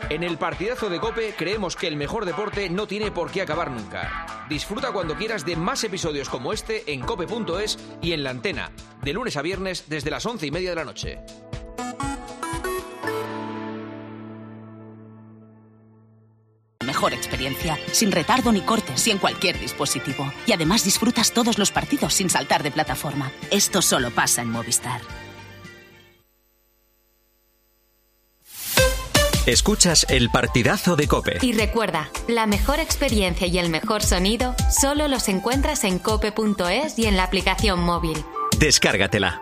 En el partidazo de COPE creemos que el mejor deporte no tiene por qué acabar nunca. Disfruta cuando quieras de más episodios como este en cope.es y en La Antena, de lunes a viernes desde las 11:30 de la noche. Mejor experiencia, sin retardo ni cortes y en cualquier dispositivo. Y además disfrutas todos los partidos sin saltar de plataforma. Esto solo pasa en Movistar. Escuchas el partidazo de COPE. Y recuerda, la mejor experiencia y el mejor sonido solo los encuentras en cope.es y en la aplicación móvil. Descárgatela.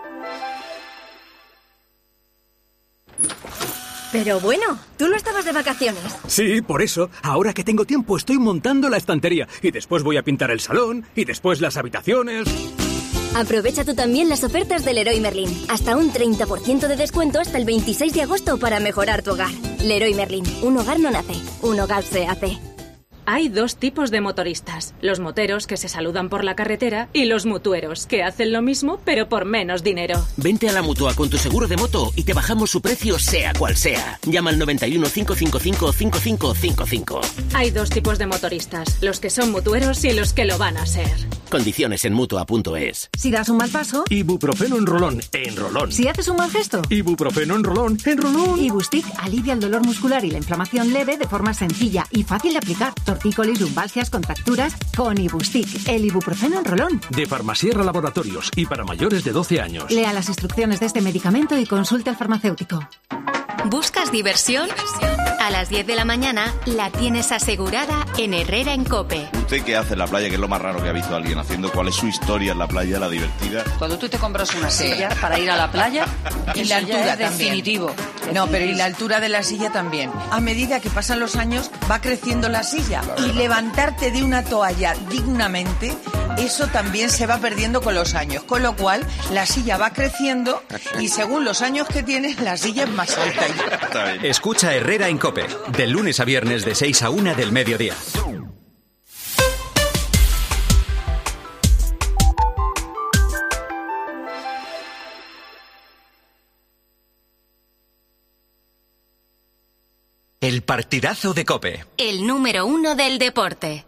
Pero bueno, ¿tú no estabas de vacaciones? Sí, por eso. Ahora que tengo tiempo estoy montando la estantería. Y después voy a pintar el salón. Y después las habitaciones. Aprovecha tú también las ofertas del Leroy Merlin. Hasta un 30% de descuento hasta el 26 de agosto para mejorar tu hogar. Leroy Merlin. Un hogar no nace, un hogar se hace. Hay dos tipos de motoristas. Los moteros que se saludan por la carretera y los mutueros que hacen lo mismo pero por menos dinero. Vente a la Mutua con tu seguro de moto y te bajamos su precio sea cual sea. Llama al 91 555 5555. Hay dos tipos de motoristas. Los que son mutueros y los que lo van a ser. Condiciones en Mutua.es. Si das un mal paso, Ibuprofeno en rolón, en rolón. Si haces un mal gesto, Ibuprofeno en rolón, en rolón. Ibustic alivia el dolor muscular y la inflamación leve de forma sencilla y fácil de aplicar. Tortícolis, lumbalgias, contracturas, con Ibustic, el ibuprofeno en rolón. De Farmasierra Laboratorios y para mayores de 12 años. Lea las instrucciones de este medicamento y consulte al farmacéutico. ¿Buscas diversión? A las 10 de la mañana la tienes asegurada en Herrera en COPE. ¿Usted qué hace en la playa? ¿Qué es lo más raro que ha visto alguien haciendo? ¿Cuál es su historia en la playa, la divertida? Cuando tú te compras una silla para ir a la playa, y la altura es definitivo. No, pero y la altura de la silla también. A medida que pasan los años va creciendo la silla y levantarte de una toalla dignamente, eso también se va perdiendo con los años. Con lo cual la silla va creciendo y según los años que tienes la silla es más alta. Escucha Herrera en COPE, de lunes a viernes de 6 a 1 del mediodía. El partidazo de COPE. El número 1 del deporte.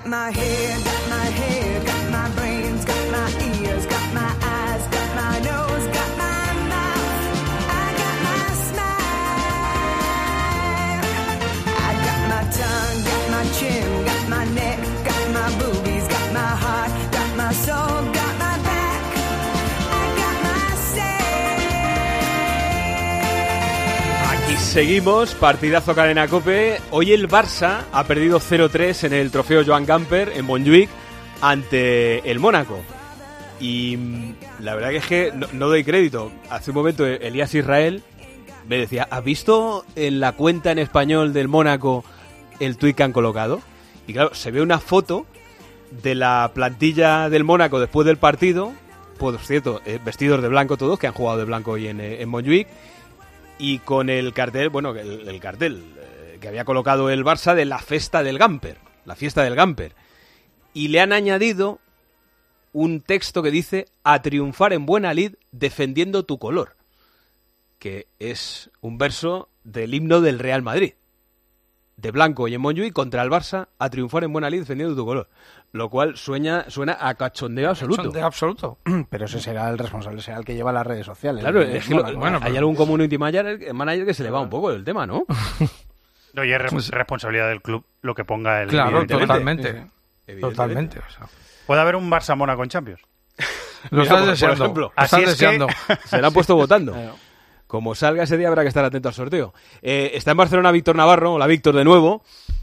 Seguimos, partidazo Cadena COPE. Hoy el Barça ha perdido 0-3 en el trofeo Joan Gamper en Montjuïc ante el Mónaco. Y la verdad que es que no doy crédito. Hace un momento Elías Israel me decía, ¿has visto en la cuenta en español del Mónaco el tuit que han colocado? Y claro, se ve una foto de la plantilla del Mónaco después del partido, por cierto, vestidos de blanco todos, que han jugado de blanco hoy en Montjuïc, y con el cartel, bueno, el cartel que había colocado el Barça de la fiesta del Gamper, la fiesta del Gamper. Y le han añadido un texto que dice, a triunfar en buena lid defendiendo tu color, que es un verso del himno del Real Madrid. De blanco y en Montjuïc contra el Barça, a triunfar en buena lid defendiendo tu color. Lo cual suena a cachondeo absoluto. Cachondeo absoluto. Pero ese será el responsable, será el que lleva las redes sociales. Claro, es que hay algún community manager que se le va un poco el tema, ¿no? No, y es responsabilidad del club lo que ponga el... Claro, totalmente. Totalmente. O sea. ¿Puede haber un Barça-Mónaco en Champions? Lo estás deseando. Por ejemplo. Así es deseando. Se le han puesto votando. Como salga ese día habrá que estar atento al sorteo. Está en Barcelona Víctor Navarro. Hola, Víctor, de nuevo.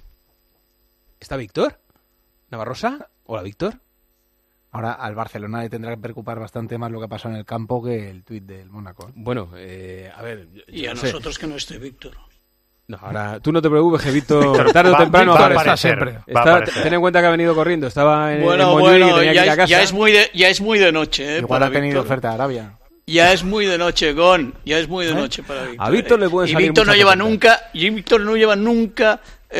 ¿Está Víctor? ¿Navarrosa? Hola, Víctor. Ahora al Barcelona le tendrá que preocupar bastante más lo que pasó en el campo que el tuit del Mónaco. Bueno, a ver... Y a nosotros que no esté Víctor. No, ahora tú no te preocupes, que Víctor tarde o temprano va a aparecer siempre. Ten en cuenta que ha venido corriendo. Estaba en Bueno, Montjuïc y tenía que ir a casa. Ya es muy de noche. Igual ha tenido oferta de Arabia. Ya es muy de noche, Gon. Ya es muy de noche para Víctor. A Víctor le pueden salir y Víctor no lleva cosas. nunca...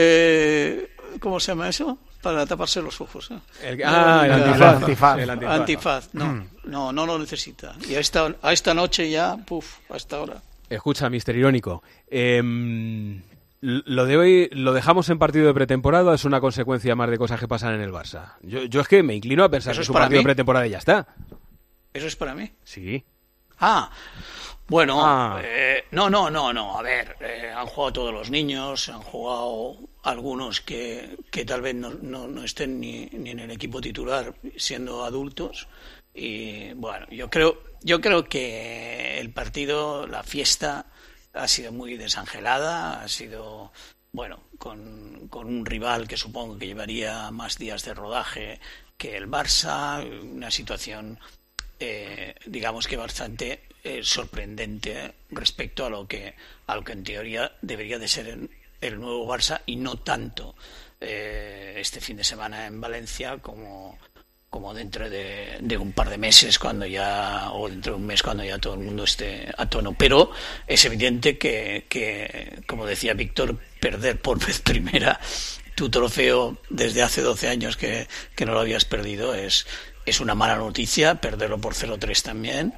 ¿Cómo se llama eso? Para taparse los ojos. El antifaz. El antifaz. No lo necesita. Y a esta noche ya, a esta hora. Escucha, Mister Irónico. ¿Lo de hoy lo dejamos en partido de pretemporada o es una consecuencia más de cosas que pasan en el Barça? Yo es que me inclino a pensar que es un partido de pretemporada y ya está. ¿Eso es para mí? Sí. Bueno, no. A ver, han jugado todos los niños, han jugado algunos que tal vez no estén ni en el equipo titular siendo adultos. Y bueno, yo creo que el partido, la fiesta, ha sido muy desangelada, ha sido, bueno, con un rival que supongo que llevaría más días de rodaje que el Barça, una situación, digamos que bastante sorprendente respecto a lo que en teoría debería de ser el nuevo Barça y no tanto este fin de semana en Valencia como dentro de un par de meses o dentro de un mes cuando ya todo el mundo esté a tono. Pero es evidente que como decía Víctor, perder por vez primera tu trofeo desde hace 12 años que no lo habías perdido es una mala noticia, perderlo por 0-3 también,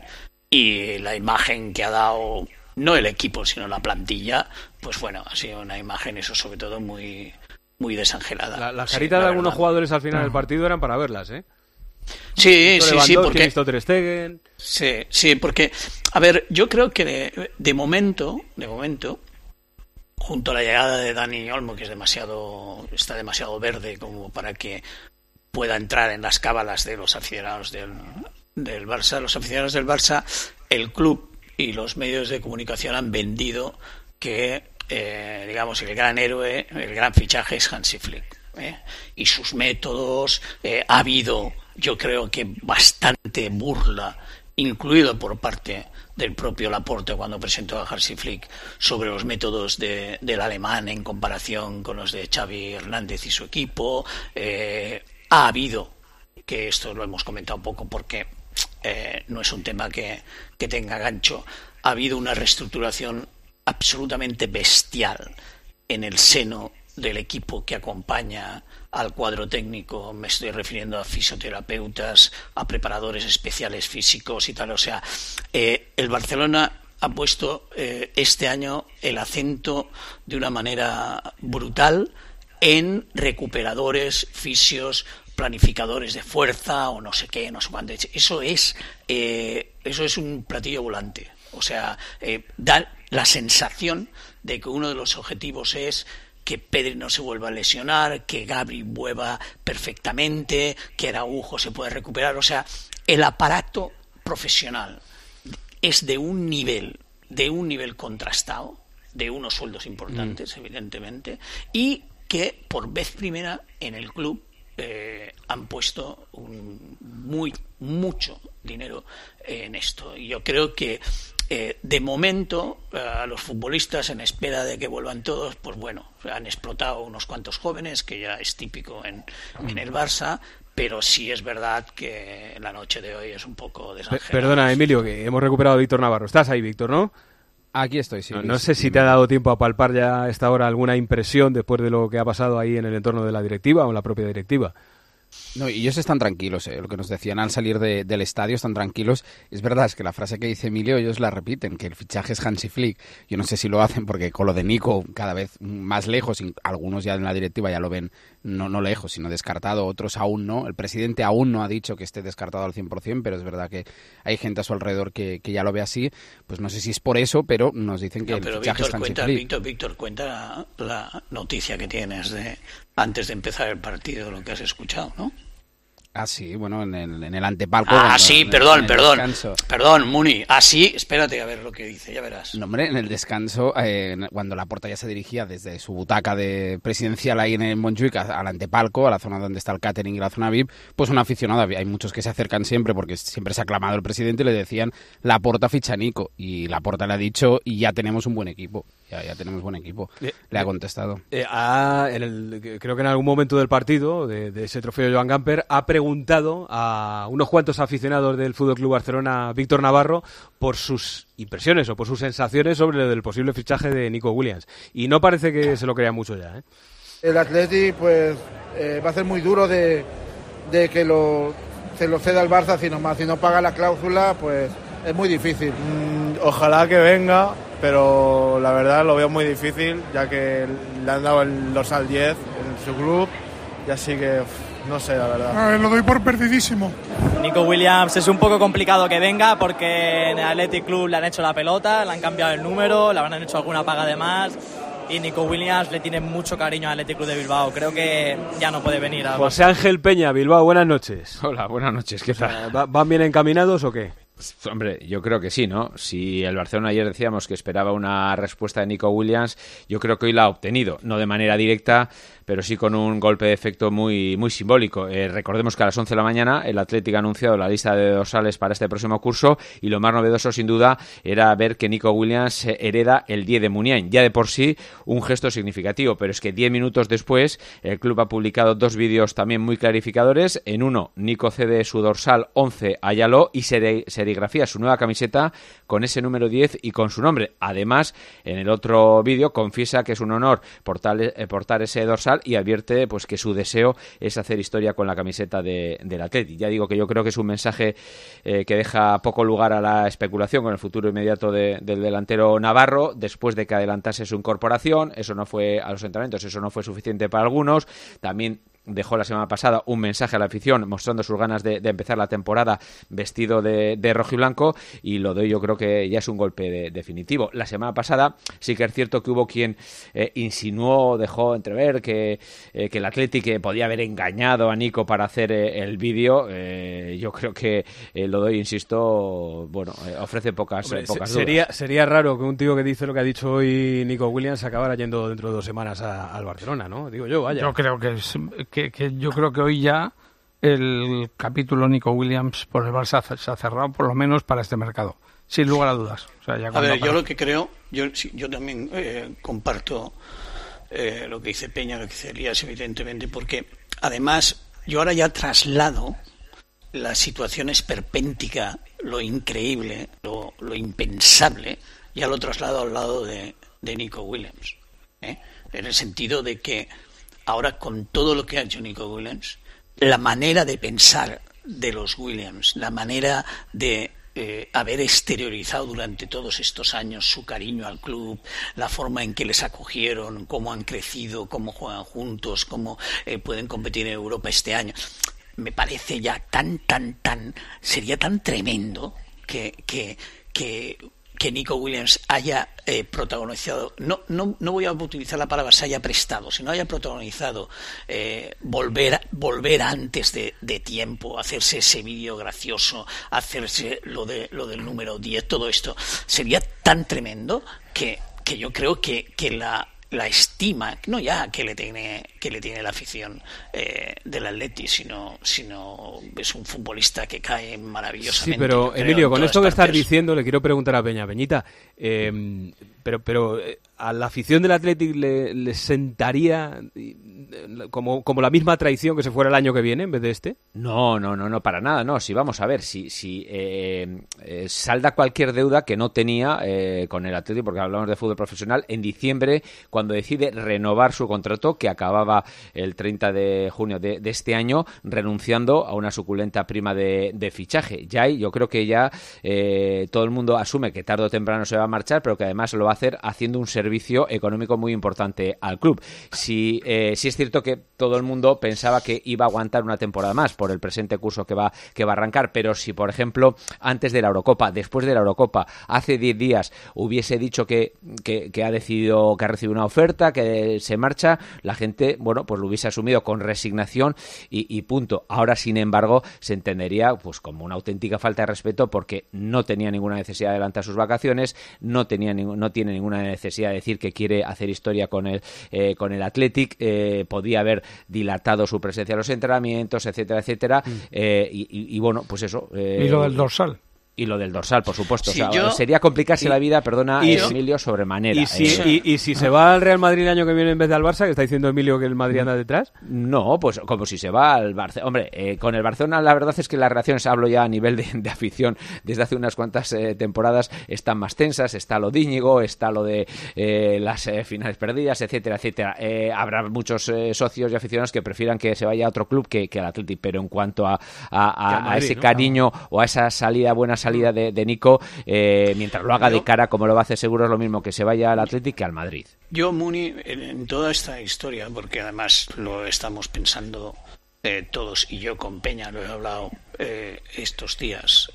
y la imagen que ha dado no el equipo sino la plantilla, pues bueno, ha sido una imagen eso sobre todo muy, muy desangelada. Las caritas de algunos jugadores al final del partido eran para verlas, ¿eh? Sí, porque Ter Stegen. Sí, porque a ver, yo creo que de momento, junto a la llegada de Dani Olmo, que está demasiado verde como para que pueda entrar en las cábalas de los aficionados del Barça, los aficionados del Barça, el club y los medios de comunicación han vendido que digamos el gran héroe, el gran fichaje es Hansi Flick, y sus métodos. Ha habido, yo creo que bastante burla, incluido por parte del propio Laporte cuando presentó a Hansi Flick sobre los métodos del alemán en comparación con los de Xavi Hernández y su equipo. Ha habido, que esto lo hemos comentado poco porque no es un tema que tenga gancho, ha habido una reestructuración absolutamente bestial en el seno del equipo que acompaña al cuadro técnico. Me estoy refiriendo a fisioterapeutas, a preparadores especiales físicos y tal. O sea, el Barcelona ha puesto este año el acento de una manera brutal en recuperadores, fisios, planificadores de fuerza o no sé qué, no sé cuánto. Eso es un platillo volante. O sea, da la sensación de que uno de los objetivos es que Pedri no se vuelva a lesionar, que Gabri vuelva perfectamente, que Araujo se pueda recuperar. O sea, el aparato profesional es de un nivel contrastado, de unos sueldos importantes, evidentemente, y que por vez primera en el club han puesto mucho dinero en esto. Y yo creo que de momento a los futbolistas, en espera de que vuelvan todos, pues bueno, han explotado unos cuantos jóvenes, que ya es típico en el Barça, pero sí es verdad que la noche de hoy es un poco desangelada. Perdona, Emilio, que hemos recuperado a Víctor Navarro. ¿Estás ahí, Víctor, no? Aquí estoy, sí. No sé si te ha dado tiempo a palpar ya a esta hora alguna impresión después de lo que ha pasado ahí en el entorno de la directiva o en la propia directiva. No, y ellos están tranquilos, lo que nos decían al salir del estadio, están tranquilos. Es verdad, es que la frase que dice Emilio, ellos la repiten, que el fichaje es Hansi Flick. Yo no sé si lo hacen porque con lo de Nico cada vez más lejos, algunos ya en la directiva ya lo ven no lejos, sino descartado, otros aún no. El presidente aún no ha dicho que esté descartado al 100%, pero es verdad que hay gente a su alrededor que ya lo ve así. Pues no sé si es por eso, pero nos dicen que el fichaje es Hansi Flick. Víctor, cuenta la noticia que tienes antes de empezar el partido, lo que has escuchado, ¿no? Ah, sí, bueno, en el antepalco. Sí, perdón, Muni. Sí, espérate a ver lo que dice, ya verás. No, hombre, en el descanso, cuando Laporta ya se dirigía desde su butaca de presidencial ahí en el Montjuic al antepalco, a la zona donde está el catering y la zona VIP, pues un aficionado, hay muchos que se acercan siempre porque siempre se ha aclamado el presidente y le decían Laporta ficha a Nico, y Laporta le ha dicho y ya tenemos un buen equipo. Ya tenemos buen equipo. Le ha contestado. Creo que en algún momento del partido, de ese trofeo Joan Gamper, ha preguntado a unos cuantos aficionados del Fútbol Club Barcelona, Víctor Navarro, por sus impresiones o por sus sensaciones sobre el posible fichaje de Nico Williams. Y no parece que se lo crea mucho ya, ¿eh? El Atleti pues va a ser muy duro de que se lo ceda al Barça, si no paga la cláusula, pues es muy difícil. Ojalá que venga, pero la verdad lo veo muy difícil, ya que le han dado el dorsal 10 en su club, y así que no sé, la verdad. Lo doy por perdidísimo. Nico Williams es un poco complicado que venga porque en el Athletic Club le han hecho la pelota, le han cambiado el número, le habrán hecho alguna paga de más. Y Nico Williams le tiene mucho cariño al Athletic Club de Bilbao. Creo que ya no puede venir. José Ángel Peña, Bilbao, buenas noches. Hola, buenas noches. ¿Qué tal? ¿Van bien encaminados o qué? Hombre, yo creo que sí, ¿no? Si el Barcelona ayer decíamos que esperaba una respuesta de Nico Williams, yo creo que hoy la ha obtenido. No de manera directa, pero sí con un golpe de efecto muy, muy simbólico. Recordemos que a las 11 de la mañana el Athletic ha anunciado la lista de dorsales para este próximo curso, y lo más novedoso, sin duda, era ver que Nico Williams hereda el 10 de Muniain. Ya de por sí, un gesto significativo, pero es que 10 minutos después el club ha publicado 2 vídeos también muy clarificadores. En uno, Nico cede su dorsal 11 a Yaló y serigrafía su nueva camiseta con ese número 10 y con su nombre. Además, en el otro vídeo confiesa que es un honor portar ese dorsal y advierte pues que su deseo es hacer historia con la camiseta del Atleti. Ya digo que yo creo que es un mensaje que deja poco lugar a la especulación con el futuro inmediato del delantero navarro, después de que adelantase su incorporación. Eso no fue a los entrenamientos, eso no fue suficiente para algunos. También dejó la semana pasada un mensaje a la afición mostrando sus ganas de empezar la temporada vestido de rojo y blanco, y lo de hoy yo creo que ya es un golpe definitivo. La semana pasada sí que es cierto que hubo quien insinuó, dejó entrever que el Athletic podía haber engañado a Nico para hacer el vídeo. Yo creo que lo de hoy, insisto, bueno, ofrece pocas dudas. Sería raro que un tío que dice lo que ha dicho hoy Nico Williams acabara yendo dentro de 2 semanas al Barcelona, ¿no? Digo yo, vaya. Yo creo que yo creo que hoy ya el capítulo Nico Williams por el Barça se ha cerrado, por lo menos para este mercado, sin lugar a dudas. O sea, ya a ver, yo lo que creo, yo también comparto lo que dice Peña, lo que dice Elías, evidentemente, porque además yo ahora ya traslado la situación esperpéntica, lo increíble, lo impensable, ya lo traslado al lado de Nico Williams, en el sentido de que ahora, con todo lo que ha hecho Nico Williams, la manera de pensar de los Williams, la manera de haber exteriorizado durante todos estos años su cariño al club, la forma en que les acogieron, cómo han crecido, cómo juegan juntos, cómo pueden competir en Europa este año, me parece ya sería tan tremendo que Nico Williams haya protagonizado, no voy a utilizar la palabra se haya prestado, sino haya protagonizado volver antes de tiempo, hacerse ese vídeo gracioso, hacerse lo del número 10, todo esto sería tan tremendo que yo creo que la estima, no ya que le tiene la afición del Atleti, sino es un futbolista que cae maravillosamente. Sí, pero Emilio, con esto que estás diciendo, le quiero preguntar a Peñita, pero a la afición del Athletic le sentaría como la misma traición que se fuera el año que viene en vez de este. No, para nada, no. Si vamos a ver, si salda cualquier deuda que no tenía con el Athletic, porque hablamos de fútbol profesional, en diciembre, cuando decide renovar su contrato, que acababa el 30 de junio de este año, renunciando a una suculenta prima de fichaje. Yo creo que ya todo el mundo asume que tarde o temprano se va a marchar, pero que además lo va a hacer haciendo un servicio económico muy importante al club. Sí es cierto que todo el mundo pensaba que iba a aguantar una temporada más por el presente curso que va a arrancar, pero si, por ejemplo, antes de la Eurocopa, después de la Eurocopa, hace 10 días hubiese dicho que ha decidido, que ha recibido una oferta, que se marcha, la gente, bueno, pues lo hubiese asumido con resignación y punto. Ahora, sin embargo, se entendería pues como una auténtica falta de respeto, porque no tenía ninguna necesidad de adelantar sus vacaciones, no tiene ninguna necesidad de decir que quiere hacer historia con el Athletic, podía haber dilatado su presencia en los entrenamientos, etcétera, y bueno, pues eso. ¿Y lo del dorsal? Y lo del dorsal, por supuesto. Sí, o sea, sería complicarse la vida, perdona, Emilio, sobremanera. ¿Y si se va al Real Madrid el año que viene en vez de al Barça, que está diciendo Emilio que el Madrid anda detrás? No, pues como si se va al Barça. Hombre, con el Barcelona la verdad es que las relaciones, hablo ya a nivel de afición, desde hace unas cuantas temporadas, están más tensas. Está lo de Íñigo, está lo de las finales perdidas, etcétera. Habrá muchos socios y aficionados que prefieran que se vaya a otro club que al Athletic, pero en cuanto a Madrid, ese cariño o a esa buena salida salida de Nico, mientras lo haga de cara, como lo va a hacer seguro, es lo mismo que se vaya al Athletic que al Madrid. Yo, Muni, en toda esta historia, porque además lo estamos pensando todos, y yo con Peña lo he hablado estos días,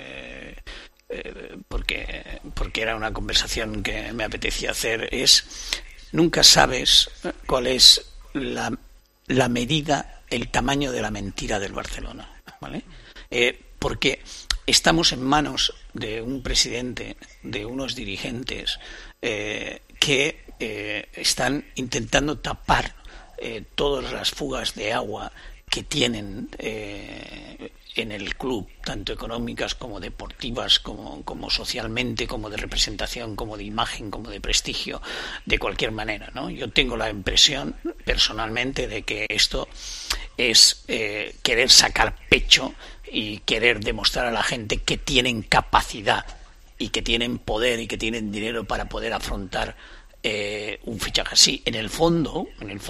porque era una conversación que me apetecía hacer, nunca sabes cuál es la medida, el tamaño de la mentira del Barcelona, ¿vale? Porque estamos en manos de un presidente, de unos dirigentes que están intentando tapar todas las fugas de agua que tienen en el club, tanto económicas como deportivas, como socialmente, como de representación, como de imagen, como de prestigio, de cualquier manera, ¿no? Yo tengo la impresión, personalmente, de que esto es querer sacar pecho y querer demostrar a la gente que tienen capacidad y que tienen poder y que tienen dinero para poder afrontar un fichaje así. En el fondo,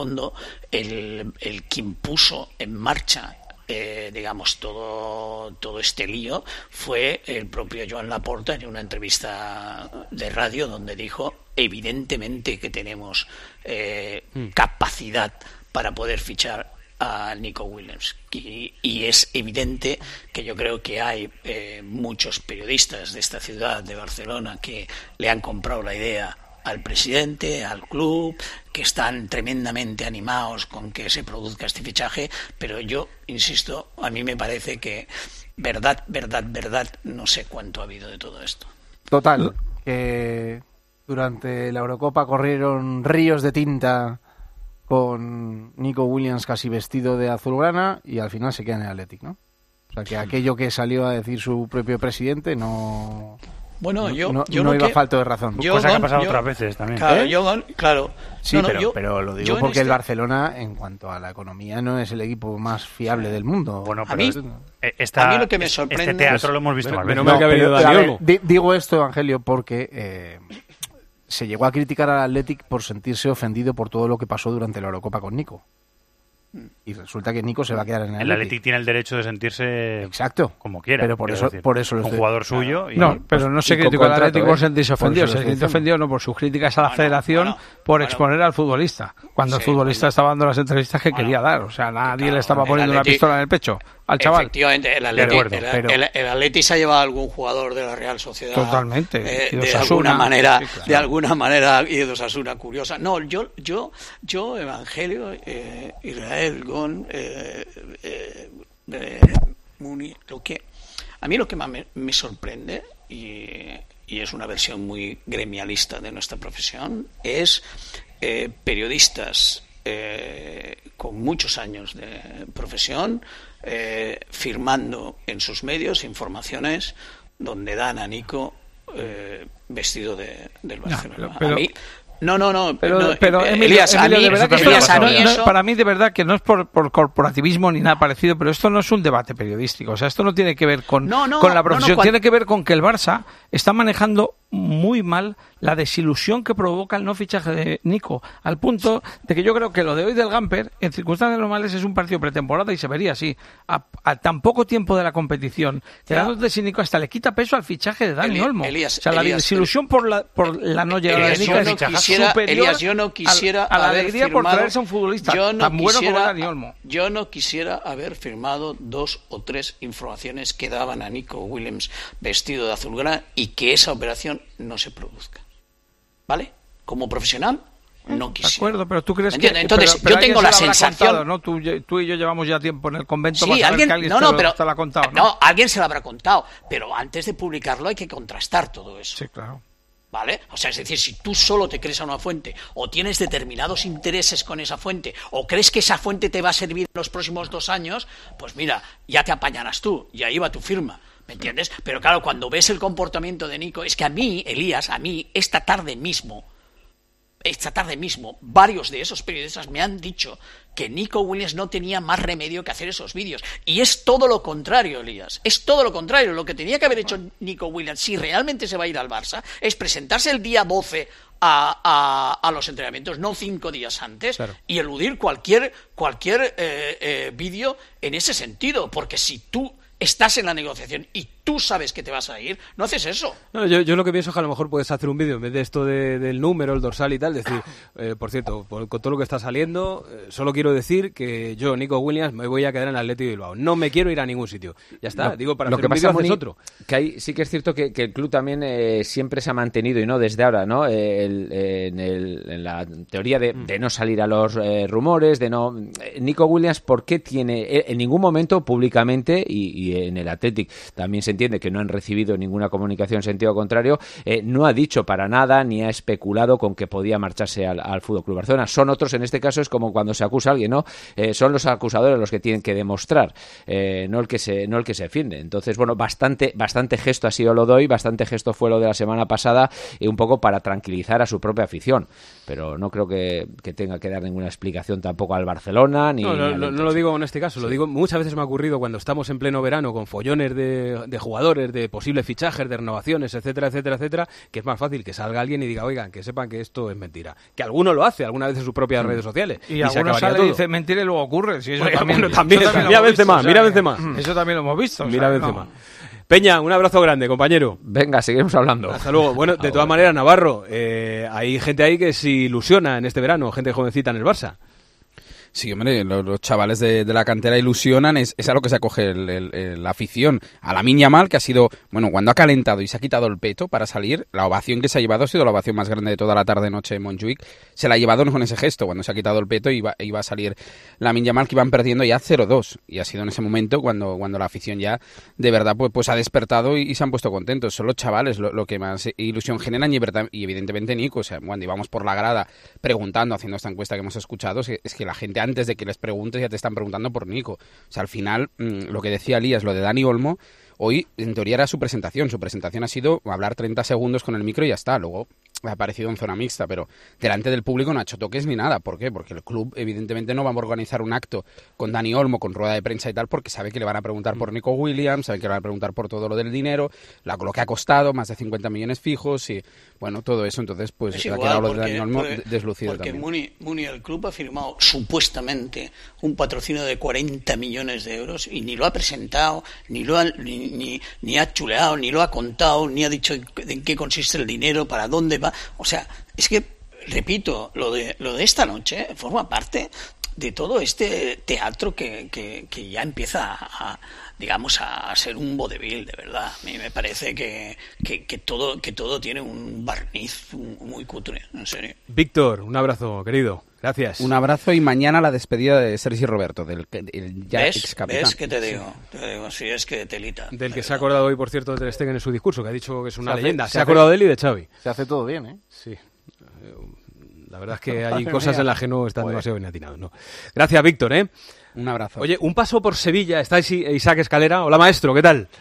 el quien puso en marcha digamos todo este lío fue el propio Joan Laporta en una entrevista de radio donde dijo evidentemente que tenemos capacidad para poder fichar a Nico Williams y es evidente que yo creo que hay muchos periodistas de esta ciudad de Barcelona que le han comprado la idea al presidente, al club, que están tremendamente animados con que se produzca este fichaje, pero yo insisto, a mí me parece que verdad, no sé cuánto ha habido de todo esto. Total, que durante la Eurocopa corrieron ríos de tinta con Nico Williams casi vestido de azulgrana y al final se queda en el Athletic, ¿no? O sea que aquello que salió a decir su propio presidente no... Bueno, no iba falto de razón. Cosa que ha pasado otras veces también. Claro. Sí, pero lo digo porque el Barcelona, en cuanto a la economía, no es el equipo más fiable del mundo. Bueno, pero a mí lo que me sorprende... Este teatro lo hemos visto más veces. Digo esto, Evangelio, porque se llegó a criticar al Athletic por sentirse ofendido por todo lo que pasó durante la Eurocopa con Nico. Y resulta que Nico se va a quedar en el Athletic tiene el derecho de sentirse como quiera. Pero por eso un jugador suyo. Y pero no se criticó al Athletic por sentirse ofendido. Se sintió ofendido no por sus críticas a la federación, por exponer al futbolista. Cuando el futbolista estaba dando las entrevistas que quería dar. O sea, nadie le estaba poniendo una pistola en el pecho al chaval. Efectivamente, el Athletic se ha llevado a algún jugador de la Real Sociedad. Totalmente. De alguna manera, de alguna manera, y de Osasuna curiosa. No, yo Evangelio, Israel, Gon, Muni, a mí lo que más me sorprende, y es una versión muy gremialista de nuestra profesión, es periodistas con muchos años de profesión firmando en sus medios informaciones donde dan a Nico vestido del Barcelona. A mí... Pero Elías, para mí de verdad que no es por corporativismo ni nada parecido, pero esto no es un debate periodístico, o sea, esto no tiene que ver con la profesión, tiene que ver con que el Barça está manejando muy mal la desilusión que provoca el no fichaje de Nico, al punto de que yo creo que lo de hoy del Gamper, en circunstancias normales, es un partido pretemporada y se vería así, a tan poco tiempo de la competición, quedándote sin Nico, hasta le quita peso al fichaje de Dani Olmo. La desilusión por la no llegada de Nico es superior a la alegría por traerse a un futbolista tan bueno como Dani Olmo. Yo no quisiera haber firmado 2 o 3 informaciones que daban a Nico Williams vestido de azulgrana y que esa operación no se produzca. ¿Vale? Como profesional, no quisiera. De acuerdo, pero tú crees que... Entonces, pero yo tengo la sensación... Contado, ¿no? Tú y yo llevamos ya tiempo en el convento sí, para saber que alguien te lo ha contado. No, alguien se lo habrá contado, pero antes de publicarlo hay que contrastar todo eso. Sí, claro. ¿Vale? O sea, es decir, si tú solo te crees a una fuente o tienes determinados intereses con esa fuente o crees que esa fuente te va a servir en los próximos 2 años, pues mira, ya te apañarás tú y ahí va tu firma. ¿Me entiendes? Pero claro, cuando ves el comportamiento de Nico, es que a mí, Elías, esta tarde mismo, varios de esos periodistas me han dicho que Nico Williams no tenía más remedio que hacer esos vídeos. Y es todo lo contrario, Elías. Es todo lo contrario. Lo que tenía que haber hecho Nico Williams, si realmente se va a ir al Barça, es presentarse el día 12 a los entrenamientos, no 5 días antes, claro, y eludir cualquier vídeo en ese sentido. Porque si tú estás en la negociación y tú sabes que te vas a ir, no haces eso. No, yo lo que pienso es que a lo mejor puedes hacer un vídeo en vez de esto del número, el dorsal y tal, decir, por cierto, con todo lo que está saliendo, solo quiero decir que yo, Nico Williams, me voy a quedar en Athletic de Bilbao. No me quiero ir a ningún sitio. Ya está, digo, para hacer un vídeo haces otro. Que sí que es cierto que el club también siempre se ha mantenido, y no desde ahora, ¿no? En la teoría de no salir a los rumores, de no... Nico Williams, ¿por qué tiene en ningún momento públicamente, y en el Athletic también se entiende que no han recibido ninguna comunicación en sentido contrario, no ha dicho para nada ni ha especulado con que podía marcharse al FC Barcelona? Son otros, en este caso es como cuando se acusa a alguien, ¿no? Son los acusadores los que tienen que demostrar, no el que se defiende. Entonces, bueno, bastante gesto ha sido lo doy, bastante gesto fue lo de la semana pasada, un poco para tranquilizar a su propia afición, pero no creo que tenga que dar ninguna explicación tampoco al Barcelona ni... No lo digo en este caso, lo digo, muchas veces me ha ocurrido cuando estamos en pleno verano con follones de jugadores, de posibles fichajes, de renovaciones, etcétera, etcétera, etcétera, que es más fácil que salga alguien y diga, oigan, que sepan que esto es mentira. Que alguno lo hace alguna vez en sus propias redes sociales. Y alguno sale y dice mentira y luego ocurre. Si eso también mira Benzema. Eso también lo hemos visto. Mira Benzema. Peña, un abrazo grande, compañero. Venga, seguimos hablando. Hasta luego. Bueno, de todas maneras, Navarro, hay gente ahí que se ilusiona en este verano, gente jovencita en el Barça. Sí, hombre, los chavales de la cantera ilusionan, es a lo que se acoge la afición. A Lamine Yamal, que ha sido, bueno, cuando ha calentado y se ha quitado el peto para salir, la ovación que se ha llevado ha sido la ovación más grande de toda la tarde-noche en Montjuic. Se la ha llevado con ese gesto, cuando se ha quitado el peto y iba a salir Lamine Yamal, que iban perdiendo ya 0-2. Y ha sido en ese momento cuando la afición ya, de verdad, pues ha despertado y se han puesto contentos. Son los chavales lo que más ilusión generan y evidentemente Nico, o sea, cuando íbamos por la grada preguntando, haciendo esta encuesta que hemos escuchado, es que la gente antes de que les preguntes ya te están preguntando por Nico. O sea, al final, lo que decía Elías, lo de Dani Olmo, hoy en teoría era su presentación. Su presentación ha sido hablar 30 segundos con el micro y ya está. Luego ha aparecido en zona mixta, pero delante del público no ha hecho toques ni nada. ¿Por qué? Porque el club evidentemente no va a organizar un acto con Dani Olmo, con rueda de prensa y tal, porque sabe que le van a preguntar por Nico Williams, sabe que le van a preguntar por todo lo del dinero, lo que ha costado, más de 50 millones fijos y, bueno, todo eso. Entonces, pues ha quedado lo de Dani Olmo deslucido también. Porque Muni, el club ha firmado supuestamente un patrocinio de 40 millones de euros y ni lo ha presentado, ni ha chuleado, ni lo ha contado, ni ha dicho en qué consiste el dinero, para dónde va. O sea, es que, repito, lo de esta noche forma parte de todo este teatro que ya empieza a ser un vodevil, de verdad. A mí me parece que todo tiene un barniz muy cutre, en serio. Víctor, un abrazo, querido. Gracias. Un abrazo y mañana la despedida de Sergi Roberto, del ya ex capitán. ¿Ves que te digo? Sí, es que telita. Del que se ha acordado hoy, por cierto, de Ter Stegen en su discurso, que ha dicho que es una leyenda. Se ha acordado de él y de Xavi. Se hace todo bien, ¿eh? Sí. La verdad es que hay cosas en las que no están demasiado bien atinados, ¿no? Gracias, Víctor, ¿eh? Un abrazo. Oye, un paso por Sevilla. Está Isaac Escalera. Hola, maestro, ¿qué tal?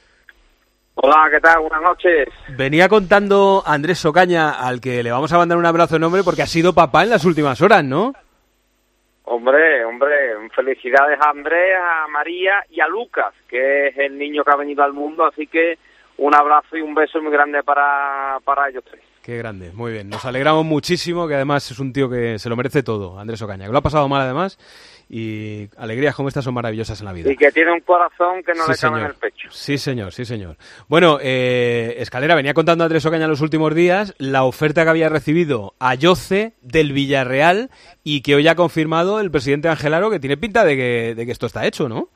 Hola, ¿qué tal? Buenas noches. Venía contando Andrés Ocaña, al que le vamos a mandar un abrazo enorme porque ha sido papá en las últimas horas, ¿no? Hombre, felicidades a Andrés, a María y a Lucas, que es el niño que ha venido al mundo, así que un abrazo y un beso muy grande para ellos tres. Qué grande, muy bien. Nos alegramos muchísimo, que además es un tío que se lo merece todo, Andrés Ocaña, que lo ha pasado mal además, y alegrías como estas son maravillosas en la vida. Y que tiene un corazón que no le cabe en el pecho. Sí, señor, sí, señor. Bueno, Escalera, venía contando a Andrés Ocaña en los últimos días la oferta que había recibido a Yoce del Villarreal y que hoy ha confirmado el presidente Angelaro, que tiene pinta de que esto está hecho, ¿no?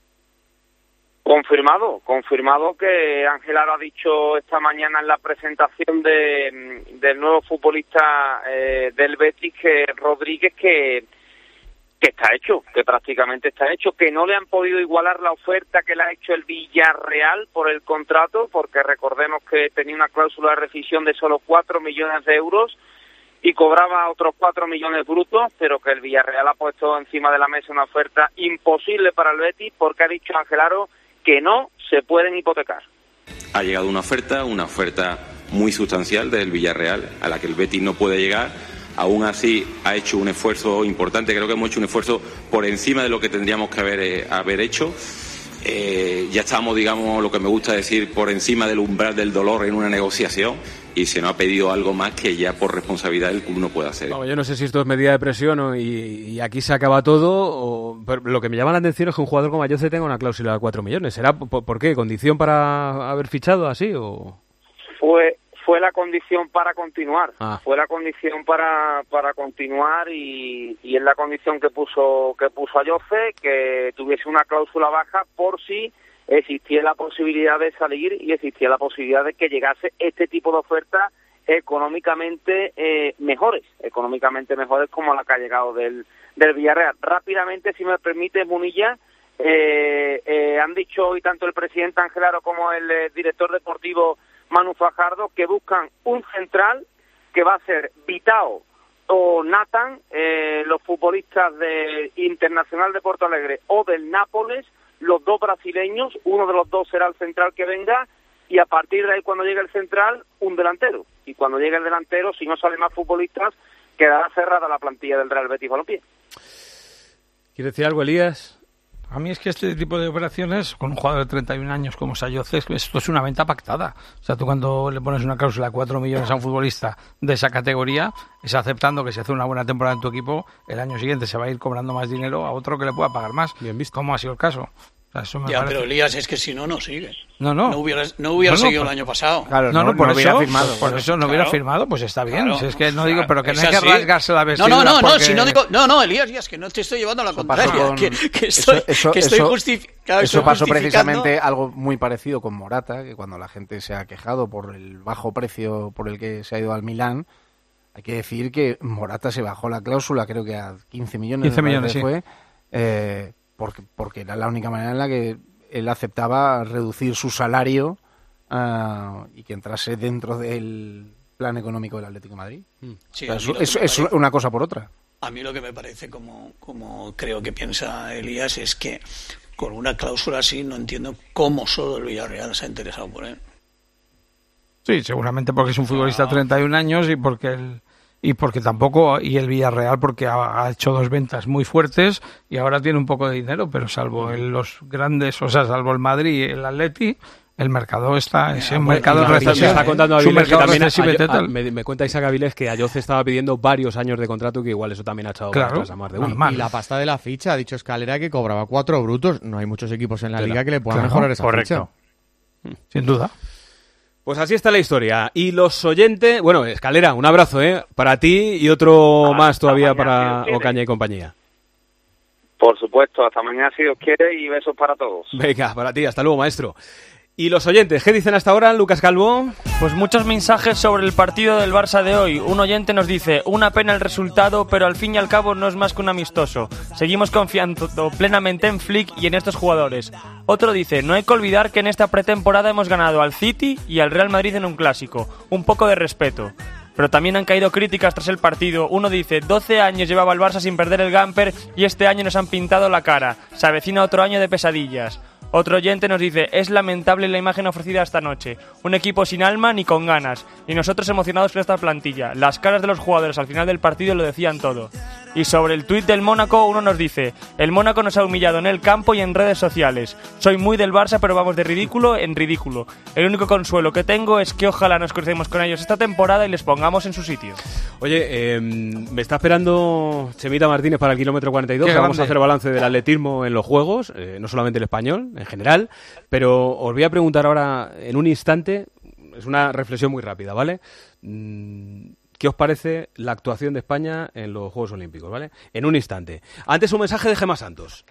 Confirmado que Angelaro ha dicho esta mañana en la presentación del nuevo futbolista del Betis, que Rodríguez, que está hecho, que prácticamente está hecho, que no le han podido igualar la oferta que le ha hecho el Villarreal por el contrato, porque recordemos que tenía una cláusula de rescisión de solo 4 millones de euros y cobraba otros 4 millones brutos, pero que el Villarreal ha puesto encima de la mesa una oferta imposible para el Betis, porque ha dicho Angelaro que no se pueden hipotecar. Ha llegado una oferta muy sustancial del Villarreal, a la que el Betis no puede llegar. Aún así ha hecho un esfuerzo importante, creo que hemos hecho un esfuerzo por encima de lo que tendríamos que haber hecho. Ya estamos, digamos, lo que me gusta decir, por encima del umbral del dolor en una negociación, y se nos ha pedido algo más que ya por responsabilidad del club no puede hacer. Yo no sé si esto es medida de presión y aquí se acaba todo, pero lo que me llama la atención es que un jugador como Ayoce tenga una cláusula de 4 millones. ¿Será por qué? ¿Condición para haber fichado así o...? Fue la condición para continuar. Fue la condición para continuar y es la condición que puso Ayoce, que tuviese una cláusula baja por si existía la posibilidad de salir y existía la posibilidad de que llegase este tipo de ofertas económicamente mejores como la que ha llegado del Villarreal. Rápidamente, si me permite, Munilla, han dicho hoy tanto el presidente Ángel Aro como el director deportivo Manu Fajardo que buscan un central que va a ser Vitao o Nathan, los futbolistas de Internacional de Porto Alegre o del Nápoles, los dos brasileños, uno de los dos será el central que venga, y a partir de ahí, cuando llegue el central, un delantero. Y cuando llegue el delantero, si no salen más futbolistas, quedará cerrada la plantilla del Real Betis Balompié. ¿Quieres decir algo, Elías? A mí es que este tipo de operaciones, con un jugador de 31 años como Sayoce, esto es una venta pactada. O sea, tú cuando le pones una cláusula de 4 millones a un futbolista de esa categoría, es aceptando que si hace una buena temporada en tu equipo, el año siguiente se va a ir cobrando más dinero a otro que le pueda pagar más. Bien visto. ¿Cómo ha sido el caso? O sea, eso me parece... pero Elías, es que si no sigue. No hubiera seguido el año pasado. Claro, por eso hubiera firmado. Por eso no hubiera firmado, pues está bien. Claro, es que no digo, pero que no hay que rasgarse la vestidura. No, Elías, que no te estoy llevando a la contraria. Eso pasó precisamente algo muy parecido con Morata, que cuando la gente se ha quejado por el bajo precio por el que se ha ido al Milán, hay que decir que Morata se bajó la cláusula, creo que a 15 millones. 15 millones, sí. Fue, porque era la única manera en la que él aceptaba reducir su salario y que entrase dentro del plan económico del Atlético de Madrid. Sí, es una cosa por otra. A mí lo que me parece, como creo que piensa Elías, es que con una cláusula así no entiendo cómo solo el Villarreal se ha interesado por él. Sí, seguramente porque es un futbolista de 31 años y porque tampoco, y el Villarreal porque ha hecho 2 ventas muy fuertes y ahora tiene un poco de dinero, pero salvo los grandes, o sea, salvo el Madrid y el Atleti, el mercado está en un mercado recesivo. Está contando Avilés que también me cuenta Isaac Avilés que Ayoce estaba pidiendo varios años de contrato, que igual eso también ha echado a más de uno. Y la pasta de la ficha, ha dicho Escalera que cobraba 4 brutos. No hay muchos equipos en la liga que le puedan mejorar esa ficha. Sin duda. Pues así está la historia. Y los oyentes... Bueno, Escalera, un abrazo, para ti y otro más todavía para Ocaña y compañía. Por supuesto, hasta mañana si Dios quiere y besos para todos. Venga, para ti, hasta luego, maestro. Y los oyentes, ¿qué dicen hasta ahora, Lucas Calvo? Pues muchos mensajes sobre el partido del Barça de hoy. Un oyente nos dice, una pena el resultado, pero al fin y al cabo no es más que un amistoso. Seguimos confiando plenamente en Flick y en estos jugadores. Otro dice, no hay que olvidar que en esta pretemporada hemos ganado al City y al Real Madrid en un clásico. Un poco de respeto. Pero también han caído críticas tras el partido. Uno dice, 12 años llevaba el Barça sin perder el Gamper y este año nos han pintado la cara. Se avecina otro año de pesadillas. Otro oyente nos dice, es lamentable la imagen ofrecida esta noche. Un equipo sin alma ni con ganas. Y nosotros emocionados con esta plantilla. Las caras de los jugadores al final del partido lo decían todo. Y sobre el tuit del Mónaco, uno nos dice, el Mónaco nos ha humillado en el campo y en redes sociales. Soy muy del Barça, pero vamos de ridículo en ridículo. El único consuelo que tengo es que ojalá nos crucemos con ellos esta temporada y les pongamos en su sitio. Oye, me está esperando Chemita Martínez para el kilómetro 42. Vamos a hacer balance del atletismo en los Juegos, no solamente el español, en general. Pero os voy a preguntar ahora, en un instante, es una reflexión muy rápida, ¿vale? ¿Qué os parece la actuación de España en los Juegos Olímpicos, ¿vale? En un instante. Antes un mensaje de Gemma Santos.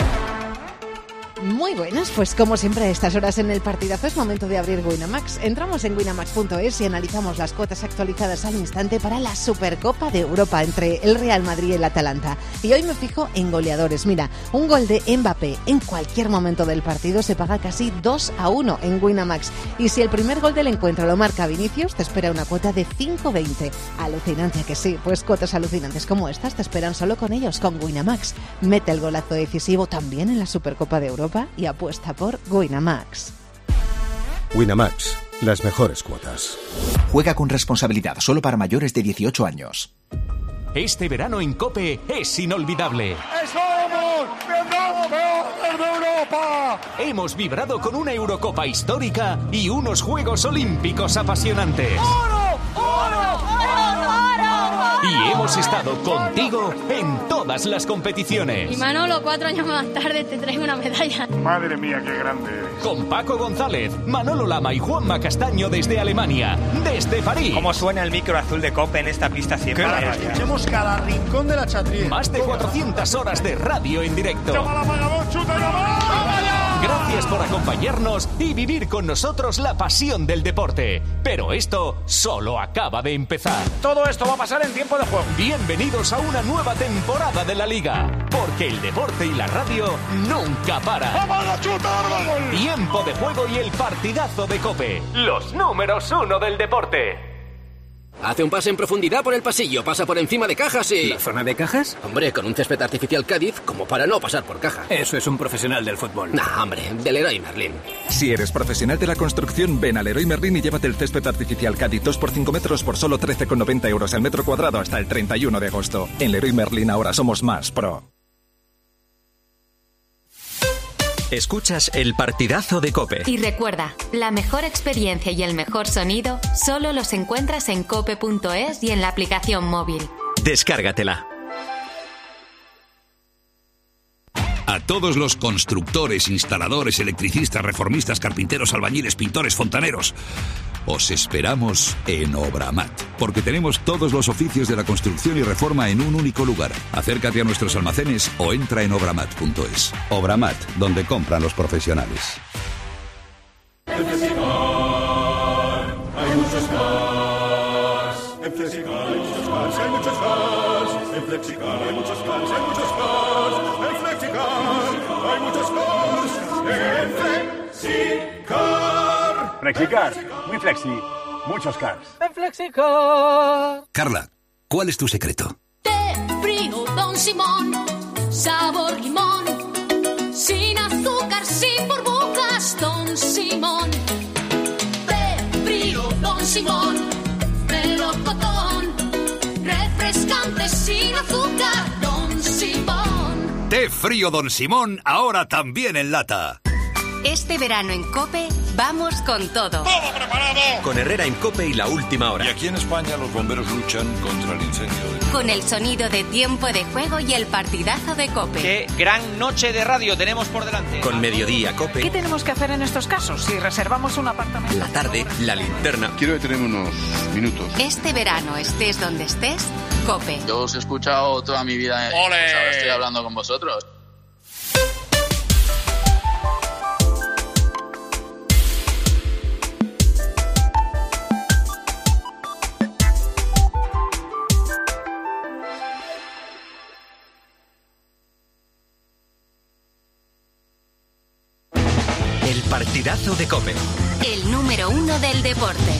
Muy buenas, pues como siempre a estas horas en el partidazo es momento de abrir Winamax. Entramos en winamax.es y analizamos las cuotas actualizadas al instante para la Supercopa de Europa entre el Real Madrid y el Atalanta. Y hoy me fijo en goleadores. Mira, un gol de Mbappé en cualquier momento del partido se paga casi 2-1 en Winamax. Y si el primer gol del encuentro lo marca Vinicius, te espera una cuota de 5,20. Alucinante que sí, pues cuotas alucinantes como estas te esperan solo con ellos, con Winamax. Mete el golazo decisivo también en la Supercopa de Europa y apuesta por Winamax. Winamax, las mejores cuotas. Juega con responsabilidad, solo para mayores de 18 años. Este verano en COPE es inolvidable. Europa! Hemos vibrado con una Eurocopa histórica y unos Juegos Olímpicos apasionantes. ¡Oro! y hemos estado contigo en todas las competiciones. Y Manolo, 4 años más tarde te traigo una medalla. Madre mía, qué grande eres. Con Paco González, Manolo Lama y Juanma Castaño desde Alemania, desde París. ¿Cómo suena el micro azul de COPE en esta pista siempre? Escuchemos cada rincón de la chatrilla. Más de 400 horas de radio en directo. Gracias por acompañarnos y vivir con nosotros la pasión del deporte. Pero esto solo acaba de empezar. Todo esto va a pasar en tiempo de juego. Bienvenidos a una nueva temporada de la Liga, porque el deporte y la radio nunca paran. ¡Vamos a chutar, gol! Tiempo de juego y el partidazo de COPE, los números 1 del deporte. Hace un pase en profundidad por el pasillo, pasa por encima de cajas y... ¿La zona de cajas? Hombre, con un césped artificial Cádiz, como para no pasar por caja. Eso es un profesional del fútbol. Nah, hombre, del Leroy Merlin. Si eres profesional de la construcción, ven a Leroy Merlin y llévate el césped artificial Cádiz 2x5 metros por solo 13,90 euros al metro cuadrado hasta el 31 de agosto. En Leroy Merlin ahora somos más pro. Escuchas el partidazo de COPE. Y recuerda, la mejor experiencia y el mejor sonido solo los encuentras en cope.es y en la aplicación móvil. Descárgatela. A todos los constructores, instaladores, electricistas, reformistas, carpinteros, albañiles, pintores, fontaneros, os esperamos en Obramat, porque tenemos todos los oficios de la construcción y reforma en un único lugar. Acércate a nuestros almacenes o entra en obramat.es. Obramat, donde compran los profesionales. En Flexicar hay muchos cars. En Flexicar hay muchos cars, hay muchos cars. En Flexicar hay muchos cars, hay muchos cars. En Flexicar hay muchos cars. En Flexicar. Flexicar, muy flexi, muchos cars. En Flexicar. Carla, ¿cuál es tu secreto? Té frío Don Simón, sabor limón, sin azúcar, sin burbujas, Don Simón. Té frío Don Simón, melocotón, refrescante, sin azúcar, Don Simón. Té frío Don Simón, ahora también en lata. Este verano en COPE, vamos con todo. ¡Todo preparado! Con Herrera en COPE y La Última Hora. Y aquí en España los bomberos luchan contra el incendio. Con el sonido de tiempo de juego y el partidazo de COPE. ¡Qué gran noche de radio tenemos por delante! Con Mediodía COPE. ¿Qué tenemos que hacer en estos casos si reservamos un apartamento? La tarde, La Linterna. Quiero detenerme unos minutos. Este verano, estés donde estés, COPE. Yo os he escuchado toda mi vida. ¡Ole! Pues ahora estoy hablando con vosotros. El partidazo de COPE. El número 1 del deporte.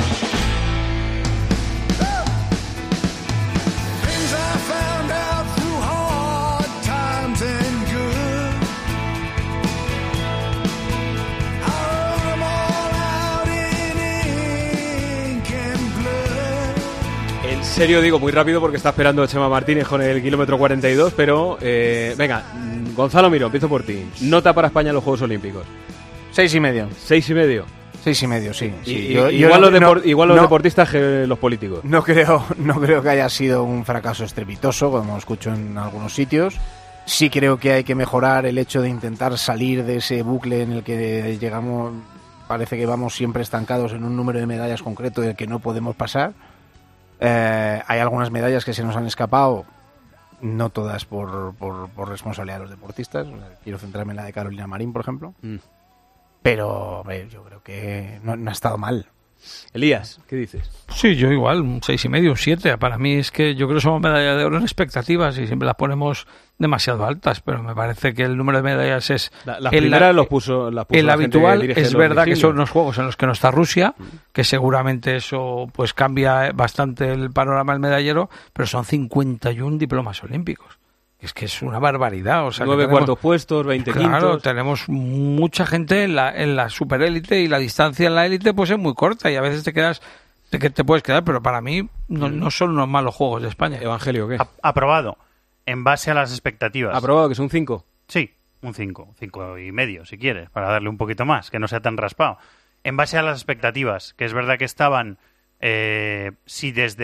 En serio digo, muy rápido porque está esperando Chema Martínez con el kilómetro 42, pero venga, Gonzalo Miró, empiezo por ti. Nota para España en los Juegos Olímpicos. 6,5. 6,5. 6,5, sí. Igual los deportistas que los políticos. No creo que haya sido un fracaso estrepitoso, como escucho en algunos sitios. Sí creo que hay que mejorar el hecho de intentar salir de ese bucle en el que llegamos. Parece que vamos siempre estancados en un número de medallas concreto del que no podemos pasar. Hay algunas medallas que se nos han escapado, no todas por responsabilidad de los deportistas. Quiero centrarme en la de Carolina Marín, por ejemplo. Pero yo creo que no ha estado mal. Elías, ¿qué dices? Sí, yo igual, un 6,5, un 7. Para mí es que yo creo que somos medallas de oro en expectativas y siempre las ponemos demasiado altas, pero me parece que el número de medallas es... Las primeras las puso el habitual. Es verdad que son unos unos juegos en los que no está Rusia, que seguramente eso pues cambia bastante el panorama del medallero, pero son 51 diplomas olímpicos. Es que es una barbaridad. O sea, 9 cuartos puestos, 20 quintos. Claro, tenemos mucha gente en la superélite y la distancia en la élite pues es muy corta y a veces te puedes quedar, pero para mí no son unos malos juegos de España. Evangelio, ¿qué? Aprobado. En base a las expectativas. ¿Aprobado que es un 5? Sí, un 5. 5,5 si quieres, para darle un poquito más, que no sea tan raspado. En base a las expectativas, que es verdad que estaban, si desde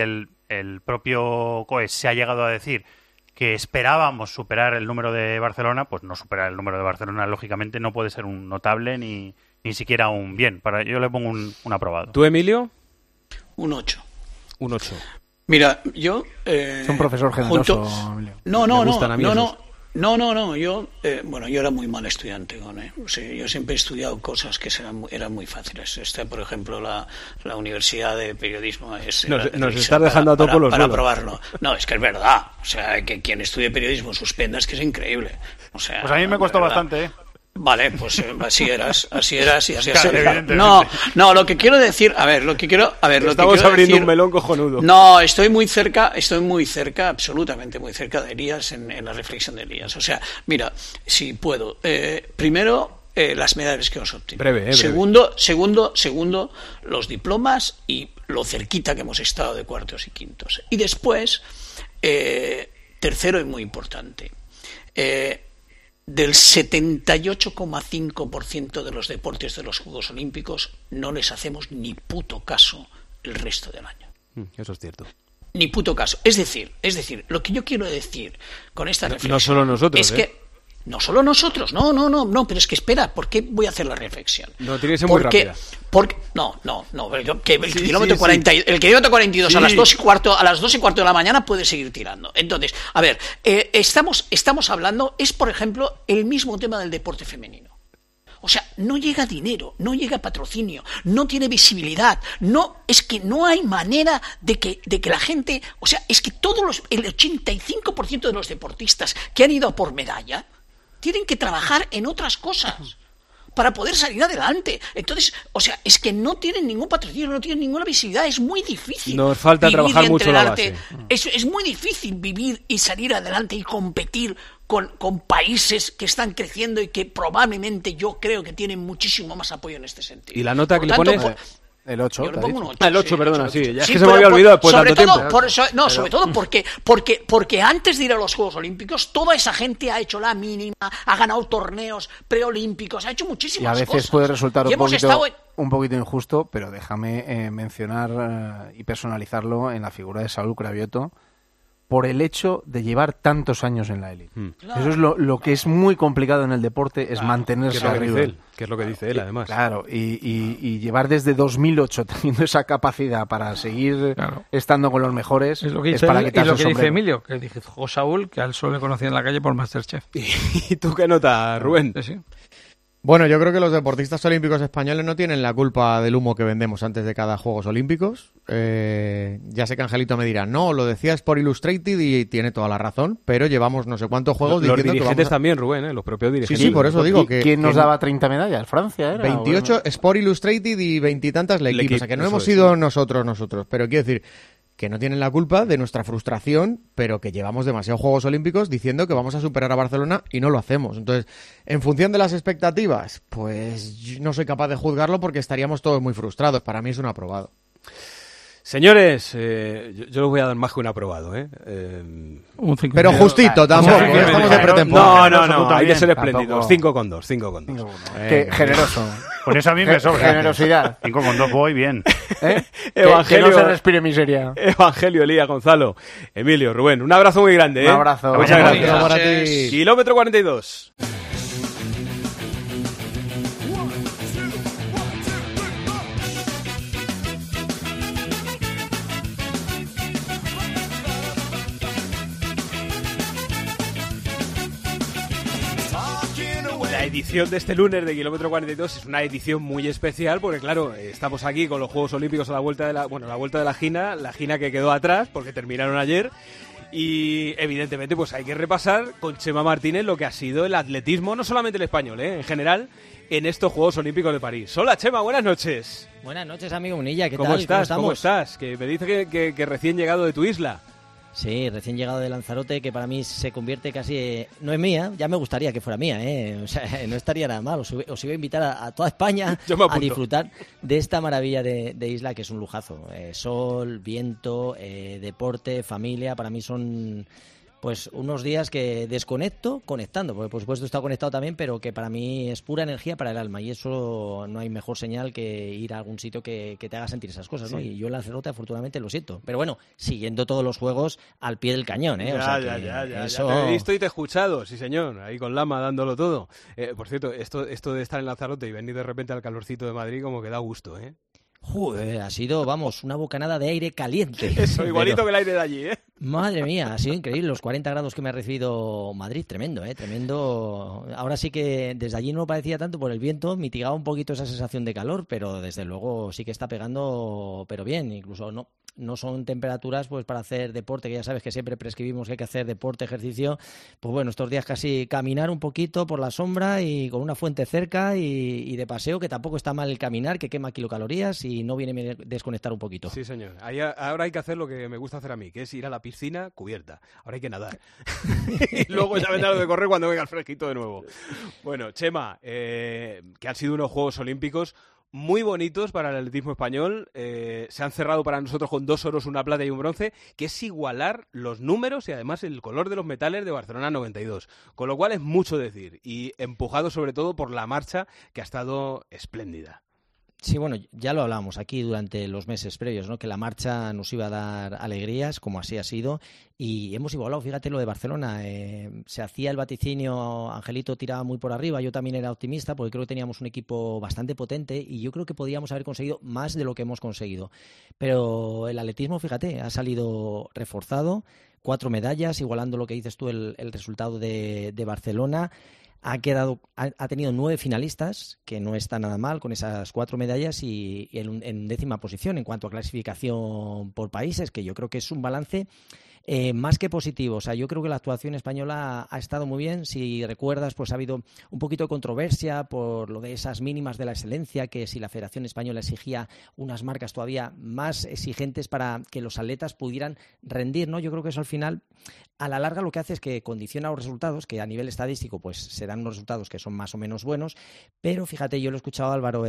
el propio COES se ha llegado a decir que esperábamos superar el número de Barcelona, pues no superar el número de Barcelona, lógicamente, no puede ser un notable ni siquiera un bien. Yo le pongo un aprobado. ¿Tú, Emilio? Un 8. Un 8. Mira, yo... es un profesor generoso, Emilio. No, yo era muy mal estudiante, o sea, yo siempre he estudiado cosas que eran muy fáciles. Por ejemplo, la Universidad de Periodismo nos estás dejando a todos los para probarlo. No, es que es verdad, o sea, que quien estudie periodismo suspenda es que es increíble. O sea, pues a mí me costó bastante, ¿eh? Vale, pues así eras y así claro, no, lo que quiero decir, estamos abriendo un melón cojonudo. No, estoy muy cerca, absolutamente muy cerca de Elías en la reflexión de Elías. O sea, mira, si puedo, primero las medallas que hemos obtenido. Breve. Segundo, los diplomas y lo cerquita que hemos estado de cuartos y quintos. Y después, tercero y muy importante, del 78,5% de los deportes de los Juegos Olímpicos no les hacemos ni puto caso el resto del año. Eso es cierto. Ni puto caso. Es decir, lo que yo quiero decir con esta reflexión... No solo nosotros, es que no solo nosotros, no, pero es que espera, ¿por qué voy a hacer la reflexión? No, tiene que ser muy rápida. El kilómetro 42 a las 2:15 de la mañana puede seguir tirando. Entonces, a ver, estamos hablando, es por ejemplo, el mismo tema del deporte femenino. O sea, no llega dinero, no llega patrocinio, no tiene visibilidad, es que no hay manera de que la gente, o sea, es que el 85% de los deportistas que han ido a por medalla tienen que trabajar en otras cosas para poder salir adelante. Entonces, o sea, es que no tienen ningún patrocinio, no tienen ninguna visibilidad, es muy difícil. Nos falta trabajar mucho la base. Es muy difícil vivir y salir adelante y competir con países que están creciendo y que probablemente yo creo que tienen muchísimo más apoyo en este sentido. ¿Y la nota que le pones? El 8. Yo le pongo un 8. El 8, perdona, sí. Ya es que se me había olvidado después de tanto tiempo. Sobre todo porque antes de ir a los Juegos Olímpicos, toda esa gente ha hecho la mínima, ha ganado torneos preolímpicos, ha hecho muchísimas cosas. Y a veces puede resultar un poquito injusto, pero déjame mencionar y personalizarlo en la figura de Saúl Cravioto, por el hecho de llevar tantos años en la élite. Claro, eso es lo que es muy complicado en el deporte, es mantenerse arriba. Que es lo que dice él, además. Claro, y llevar desde 2008 teniendo esa capacidad para seguir estando con los mejores es, lo que es para quitarse lo que el dice sombrero. Emilio, que dijo Saúl, que a él solo le conocía en la calle por Masterchef. ¿Y tú qué nota, Rubén? Sí. Bueno, yo creo que los deportistas olímpicos españoles no tienen la culpa del humo que vendemos antes de cada Juegos Olímpicos. Ya sé que Angelito me dirá, no, lo decía Sport Illustrated y tiene toda la razón, pero llevamos no sé cuántos juegos los diciendo dirigentes que vamos también, Rubén, los propios dirigentes. Sí, por eso digo que... ¿Quién nos daba 30 medallas? ¿Francia era? 28 Bueno. Sport Illustrated y 20 y tantas L'Equipe. O sea, que no hemos sido nosotros. Pero quiero decir que no tienen la culpa de nuestra frustración, pero que llevamos demasiados Juegos Olímpicos diciendo que vamos a superar a Barcelona y no lo hacemos. Entonces, en función de las expectativas, pues yo no soy capaz de juzgarlo porque estaríamos todos muy frustrados. Para mí es un aprobado. Señores, yo les voy a dar más que un aprobado, Un 5. Pero justito, tampoco. Estamos de pretemporada. No, hay que ser espléndidos. 5,2. Generoso. Con eso a mí me sobra. Generosidad. 5,2 voy bien. Evangelio, que no se respire miseria. Evangelio, Elías, Gonzalo, Emilio, Rubén. Un abrazo muy grande. Un abrazo. Muchas gracias. Para ti. Kilómetro 42. La edición de este lunes de Kilómetro 42 es una edición muy especial porque, claro, estamos aquí con los Juegos Olímpicos a la vuelta de la Gina que quedó atrás porque terminaron ayer y, evidentemente, pues hay que repasar con Chema Martínez lo que ha sido el atletismo, no solamente el español, en general, en estos Juegos Olímpicos de París. Hola, Chema, buenas noches. Buenas noches, amigo Munilla, ¿qué tal? ¿Cómo estás? Que me dice que recién llegado de tu isla. Sí, recién llegado de Lanzarote, que para mí se convierte casi... no es mía, ya me gustaría que fuera mía, O sea, no estaría nada mal. Os iba a invitar a toda España a disfrutar de esta maravilla de isla, que es un lujazo. Sol, viento, deporte, familia, para mí son pues unos días que desconecto conectando, porque por supuesto he estado conectado también, pero que para mí es pura energía para el alma, y eso no hay mejor señal que ir a algún sitio que te haga sentir esas cosas, ¿no? Sí. Y yo en Lanzarote afortunadamente lo siento, pero bueno, siguiendo todos los juegos al pie del cañón, ¿eh? Ya te he visto y te he escuchado, sí señor, ahí con Lama dándolo todo. Por cierto, esto de estar en Lanzarote y venir de repente al calorcito de Madrid como que da gusto, ¿eh? Joder, ha sido, vamos, una bocanada de aire caliente. Eso, igualito que el aire de allí, ¿eh? Madre mía, ha sido increíble los 40 grados que me ha recibido Madrid, tremendo, tremendo. Ahora sí que desde allí no parecía tanto por el viento, mitigaba un poquito esa sensación de calor, pero desde luego sí que está pegando, pero bien, incluso no son temperaturas pues para hacer deporte, que ya sabes que siempre prescribimos que hay que hacer deporte, ejercicio. Pues bueno, estos días casi caminar un poquito por la sombra y con una fuente cerca y de paseo, que tampoco está mal el caminar, que quema kilocalorías y no viene bien desconectar un poquito. Sí, señor. Ahora hay que hacer lo que me gusta hacer a mí, que es ir a la piscina cubierta. Ahora hay que nadar. Y luego ya vendrá lo de correr cuando venga el fresquito de nuevo. Bueno, Chema, que han sido unos Juegos Olímpicos muy bonitos para el atletismo español. Se han cerrado para nosotros con 2 oros, una plata y un bronce, que es igualar los números y además el color de los metales de Barcelona 92. Con lo cual es mucho decir, y empujado sobre todo por la marcha, que ha estado espléndida. Sí, bueno, ya lo hablábamos aquí durante los meses previos, ¿no? Que la marcha nos iba a dar alegrías, como así ha sido, y hemos igualado, fíjate lo de Barcelona, se hacía el vaticinio, Angelito tiraba muy por arriba, yo también era optimista porque creo que teníamos un equipo bastante potente y yo creo que podíamos haber conseguido más de lo que hemos conseguido, pero el atletismo, fíjate, ha salido reforzado, 4 medallas, igualando lo que dices tú, el resultado de Barcelona. Ha tenido 9 finalistas, que no está nada mal con esas 4 medallas, y en 10ª posición en cuanto a clasificación por países, que yo creo que es un balance más que positivo. O sea, yo creo que la actuación española ha estado muy bien. Si recuerdas, pues ha habido un poquito de controversia por lo de esas mínimas de la excelencia, que si la Federación Española exigía unas marcas todavía más exigentes para que los atletas pudieran rendir, ¿no? Yo creo que eso al final, a la larga, lo que hace es que condiciona los resultados, que a nivel estadístico pues se dan unos resultados que son más o menos buenos, pero fíjate, yo lo he escuchado a Álvaro,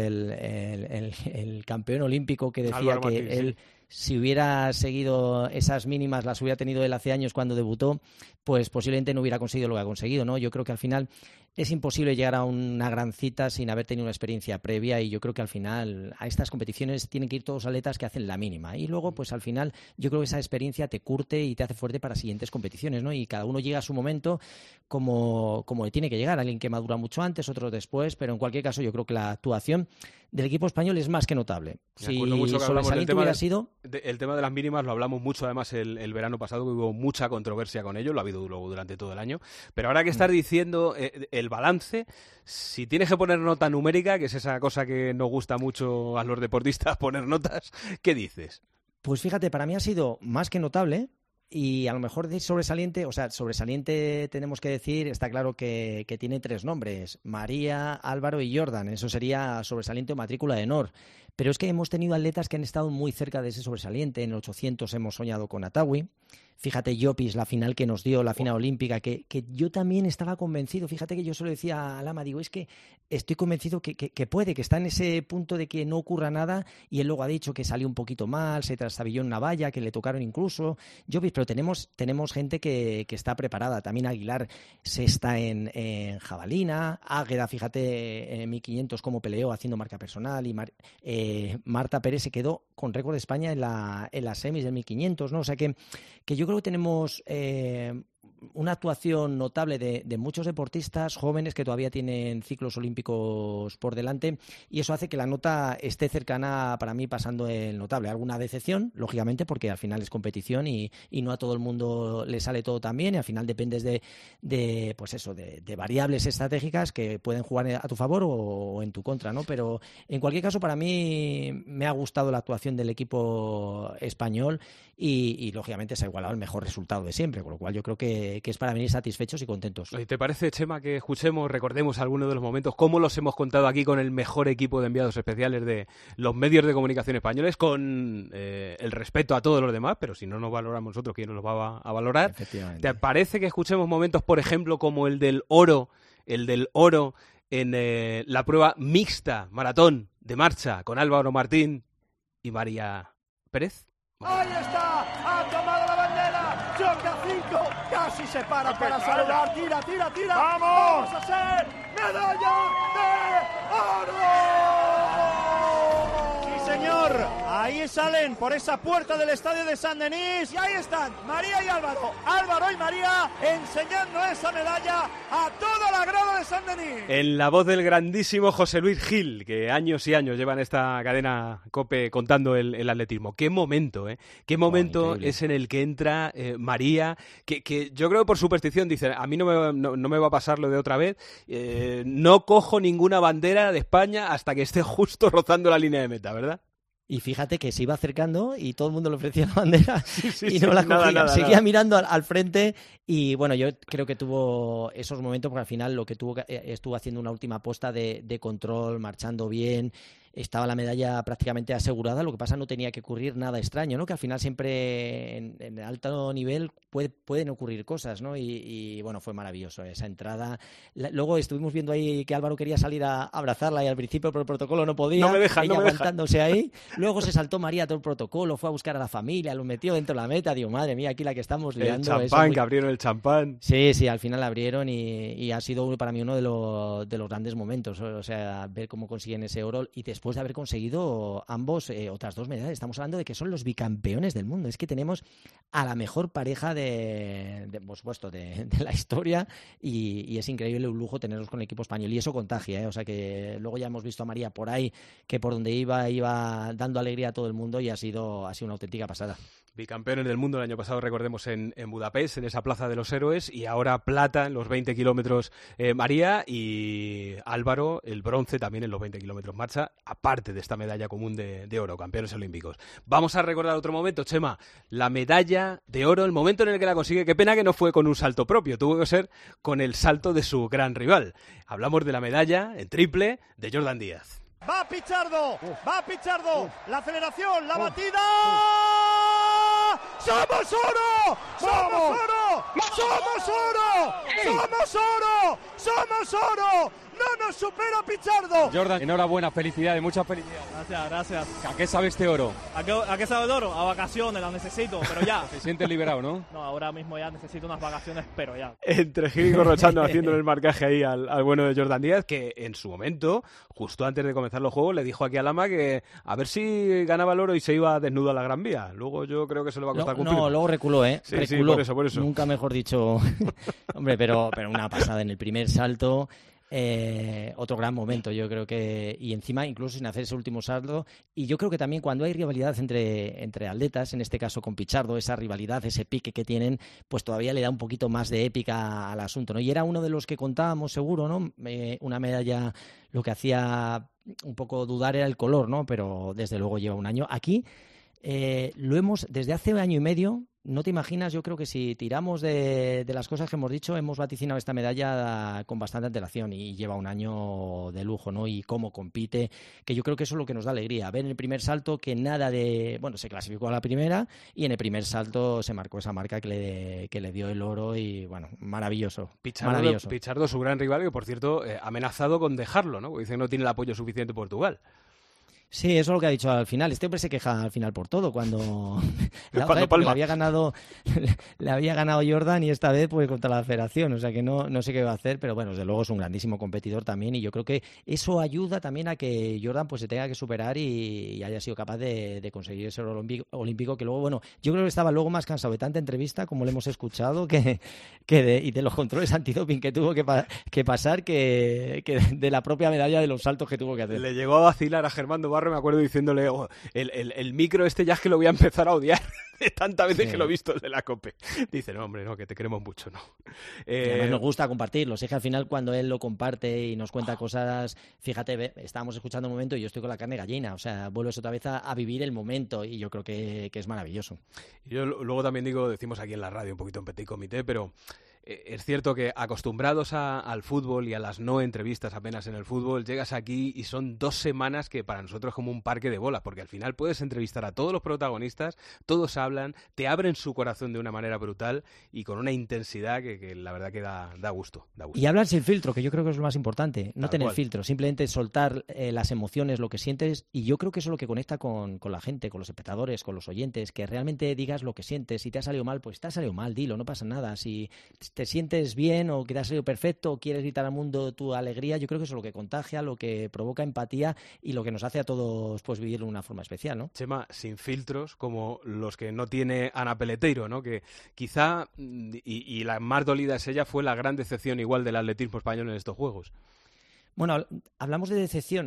el campeón olímpico, que decía Álvaro que Martín, él... Sí. Si hubiera seguido esas mínimas, las hubiera tenido él hace años cuando debutó, pues posiblemente no hubiera conseguido lo que ha conseguido, ¿no? Yo creo que al final es imposible llegar a una gran cita sin haber tenido una experiencia previa, y yo creo que al final a estas competiciones tienen que ir todos los atletas que hacen la mínima, y luego pues al final yo creo que esa experiencia te curte y te hace fuerte para siguientes competiciones, ¿no? Y cada uno llega a su momento como le tiene que llegar, alguien que madura mucho antes, otros después, pero en cualquier caso yo creo que la actuación del equipo español es más que notable. Si sobresaliente hubiera sido... El tema de las mínimas lo hablamos mucho, además, el verano pasado, que hubo mucha controversia con ello, lo ha habido luego durante todo el año. Pero ahora que estás diciendo el balance, si tienes que poner nota numérica, que es esa cosa que nos gusta mucho a los deportistas, poner notas, ¿qué dices? Pues fíjate, para mí ha sido más que notable. Y a lo mejor de sobresaliente, o sea, sobresaliente tenemos que decir, está claro que tiene 3 nombres, María, Álvaro y Jordan, eso sería sobresaliente o matrícula de honor. Pero es que hemos tenido atletas que han estado muy cerca de ese sobresaliente. En el 800 hemos soñado con Atawi. Fíjate, Llopis, la final que nos dio, la final olímpica, que yo también estaba convencido. Fíjate que yo se lo decía a Lama, digo, es que estoy convencido que puede, que está en ese punto de que no ocurra nada, y él luego ha dicho que salió un poquito mal, se trastabilló en una valla, que le tocaron incluso. Llopis, pero tenemos gente que está preparada. También Aguilar se está en jabalina. Águeda, fíjate, en 1500 cómo peleó haciendo marca personal, y Marta Pérez se quedó con récord de España en las semis del 1500, ¿no? O sea que yo creo que tenemos una actuación notable de muchos deportistas jóvenes que todavía tienen ciclos olímpicos por delante, y eso hace que la nota esté cercana, para mí, pasando el notable. Alguna decepción, lógicamente, porque al final es competición y no a todo el mundo le sale todo tan bien, y al final dependes de variables estratégicas que pueden jugar a tu favor o en tu contra, ¿no? Pero en cualquier caso, para mí me ha gustado la actuación del equipo español, y lógicamente se ha igualado el mejor resultado de siempre, con lo cual yo creo que es para venir satisfechos y contentos. ¿Te parece, Chema, que recordemos algunos de los momentos, cómo los hemos contado aquí con el mejor equipo de enviados especiales de los medios de comunicación españoles, con el respeto a todos los demás, pero si no nos valoramos nosotros, ¿quién nos los va a valorar? ¿Te parece que escuchemos momentos, por ejemplo, como el del oro en la prueba mixta maratón de marcha con Álvaro Martín y María Pérez? ¡Ahí está! ¡Ha tomado la bandera! ¡Choca 5! Casi se para saludar. Tira. ¡Vamos a hacer medalla de oro! Sí, señor. Ahí salen por esa puerta del estadio de Saint-Denis. Y ahí están María y Álvaro. Álvaro y María enseñando esa medalla a toda la grada de Saint-Denis. En la voz del grandísimo José Luis Gil, que años y años llevan esta cadena COPE contando el atletismo. Qué momento, ¿eh? Qué momento es en el que entra María, que yo creo que por superstición dice, a mí no me va a pasar lo de otra vez, no cojo ninguna bandera de España hasta que esté justo rozando la línea de meta, ¿verdad? Y fíjate que se iba acercando y todo el mundo le ofrecía la bandera y no la cogía. Nada, seguía mirando al frente y bueno, yo creo que tuvo esos momentos porque al final lo que estuvo haciendo una última posta de control, marchando bien. Estaba la medalla prácticamente asegurada, lo que pasa no tenía que ocurrir nada extraño, ¿no? Que al final siempre en alto nivel pueden ocurrir cosas, ¿no? Y bueno, fue maravilloso esa entrada. Luego estuvimos viendo ahí que Álvaro quería salir a abrazarla y al principio por el protocolo no podía. No me deja, ella aguantándose ahí. Luego se saltó María todo el protocolo, fue a buscar a la familia, lo metió dentro de la meta. Digo, madre mía, aquí la que estamos liando. El champán, que abrieron el champán. Sí, al final la abrieron y ha sido para mí uno de los grandes momentos. O sea, ver cómo consiguen ese oro y después de haber conseguido ambos otras 2 medallas. Estamos hablando de que son los bicampeones del mundo. Es que tenemos a la mejor pareja por supuesto, de la historia y es increíble, un lujo tenerlos con el equipo español y eso contagia, ¿eh? O sea que luego ya hemos visto a María por ahí, que por donde iba dando alegría a todo el mundo y ha sido una auténtica pasada. Bicampeones del mundo el año pasado, recordemos, en Budapest, en esa Plaza de los Héroes, y ahora plata en los 20 kilómetros María y Álvaro el bronce también en los 20 kilómetros marcha, aparte de esta medalla común de oro, campeones olímpicos. Vamos a recordar otro momento, Chema, la medalla de oro, el momento en el que la consigue. Qué pena que no fue con un salto propio, tuvo que ser con el salto de su gran rival. Hablamos de la medalla en triple de Jordan Díaz. Va Pichardo, la aceleración, la batida. ¡Somos oro! ¡Somos oro! ¡Somos oro! ¡Somos oro! ¡Somos oro! ¡No nos supera Pichardo! Jordan, enhorabuena, felicidades, muchas felicidades. Gracias. ¿A qué sabe este oro? ¿A qué sabe el oro? A vacaciones, las necesito, pero ya. ¿Te sientes liberado, no? No, ahora mismo ya necesito unas vacaciones, pero ya. Entre Gil y Corrochano haciéndole el marcaje ahí al bueno de Jordan Díaz, que en su momento, justo antes de comenzar los juegos, le dijo aquí a Lama que a ver si ganaba el oro y se iba desnudo a la Gran Vía. Luego yo creo que se le va a costar cumplir. No, luego reculó, ¿eh? Sí, reculó. Por eso. Nunca mejor dicho. Hombre, pero una pasada en el primer salto. Otro gran momento, yo creo que, y encima incluso sin hacer ese último salto, y yo creo que también cuando hay rivalidad entre atletas, en este caso con Pichardo, esa rivalidad, ese pique que tienen, pues todavía le da un poquito más de épica al asunto, ¿no? Y era uno de los que contábamos seguro, ¿no? Una medalla, lo que hacía un poco dudar era el color, ¿no? Pero desde luego lleva un año. Aquí lo hemos, desde hace 1 año y medio, no te imaginas, yo creo que si tiramos de las cosas que hemos dicho, hemos vaticinado esta medalla con bastante antelación y lleva 1 año de lujo, ¿no? Y cómo compite, que yo creo que eso es lo que nos da alegría. Ver en el primer salto que se clasificó a la primera y en el primer salto se marcó esa marca que le dio el oro y, bueno, maravilloso. Pichardo, su gran rival, que por cierto, amenazado con dejarlo, ¿no? Porque dice que no tiene el apoyo suficiente Portugal. Sí, eso es lo que ha dicho al final. Este hombre se queja al final por todo. Cuando le había ganado Jordan y esta vez pues contra la Federación. O sea que no sé qué va a hacer, pero bueno, desde luego es un grandísimo competidor también y yo creo que eso ayuda también a que Jordan pues se tenga que superar y haya sido capaz de conseguir ese oro olímpico que luego, bueno, yo creo que estaba luego más cansado de tanta entrevista como le hemos escuchado y de los controles antidoping que tuvo que pasar que de la propia medalla de los saltos que tuvo que hacer. Le llegó a vacilar a Germán Barro, me acuerdo, diciéndole el micro este ya es que lo voy a empezar a odiar de tantas veces que lo he visto de la COPE. Dice, no, hombre, no, que te queremos mucho, ¿no? Además nos gusta compartirlo. Es que al final cuando él lo comparte y nos cuenta cosas, fíjate, estábamos escuchando un momento y yo estoy con la carne gallina. O sea, vuelves otra vez a vivir el momento y yo creo que es maravilloso. Yo luego también decimos aquí en la radio, un poquito en petit comité, pero es cierto que acostumbrados al fútbol y a las no entrevistas apenas en el fútbol, llegas aquí y son 2 semanas que para nosotros es como un parque de bolas, porque al final puedes entrevistar a todos los protagonistas, todos hablan, te abren su corazón de una manera brutal y con una intensidad que la verdad que da gusto. Y hablan sin filtro, que yo creo que es lo más importante, no tener filtro, simplemente soltar las emociones, lo que sientes, y yo creo que eso es lo que conecta con la gente, con los espectadores, con los oyentes, que realmente digas lo que sientes. Si te ha salido mal, pues te ha salido mal, dilo, no pasa nada. Si te sientes bien o que te ha salido perfecto o quieres gritar al mundo tu alegría, yo creo que eso es lo que contagia, lo que provoca empatía y lo que nos hace a todos pues vivir de una forma especial, ¿no? Chema, sin filtros como los que no tiene Ana Peleteiro, ¿no? Que quizá, y la más dolida es ella, fue la gran decepción igual del atletismo español en estos Juegos. Bueno, hablamos de decepción,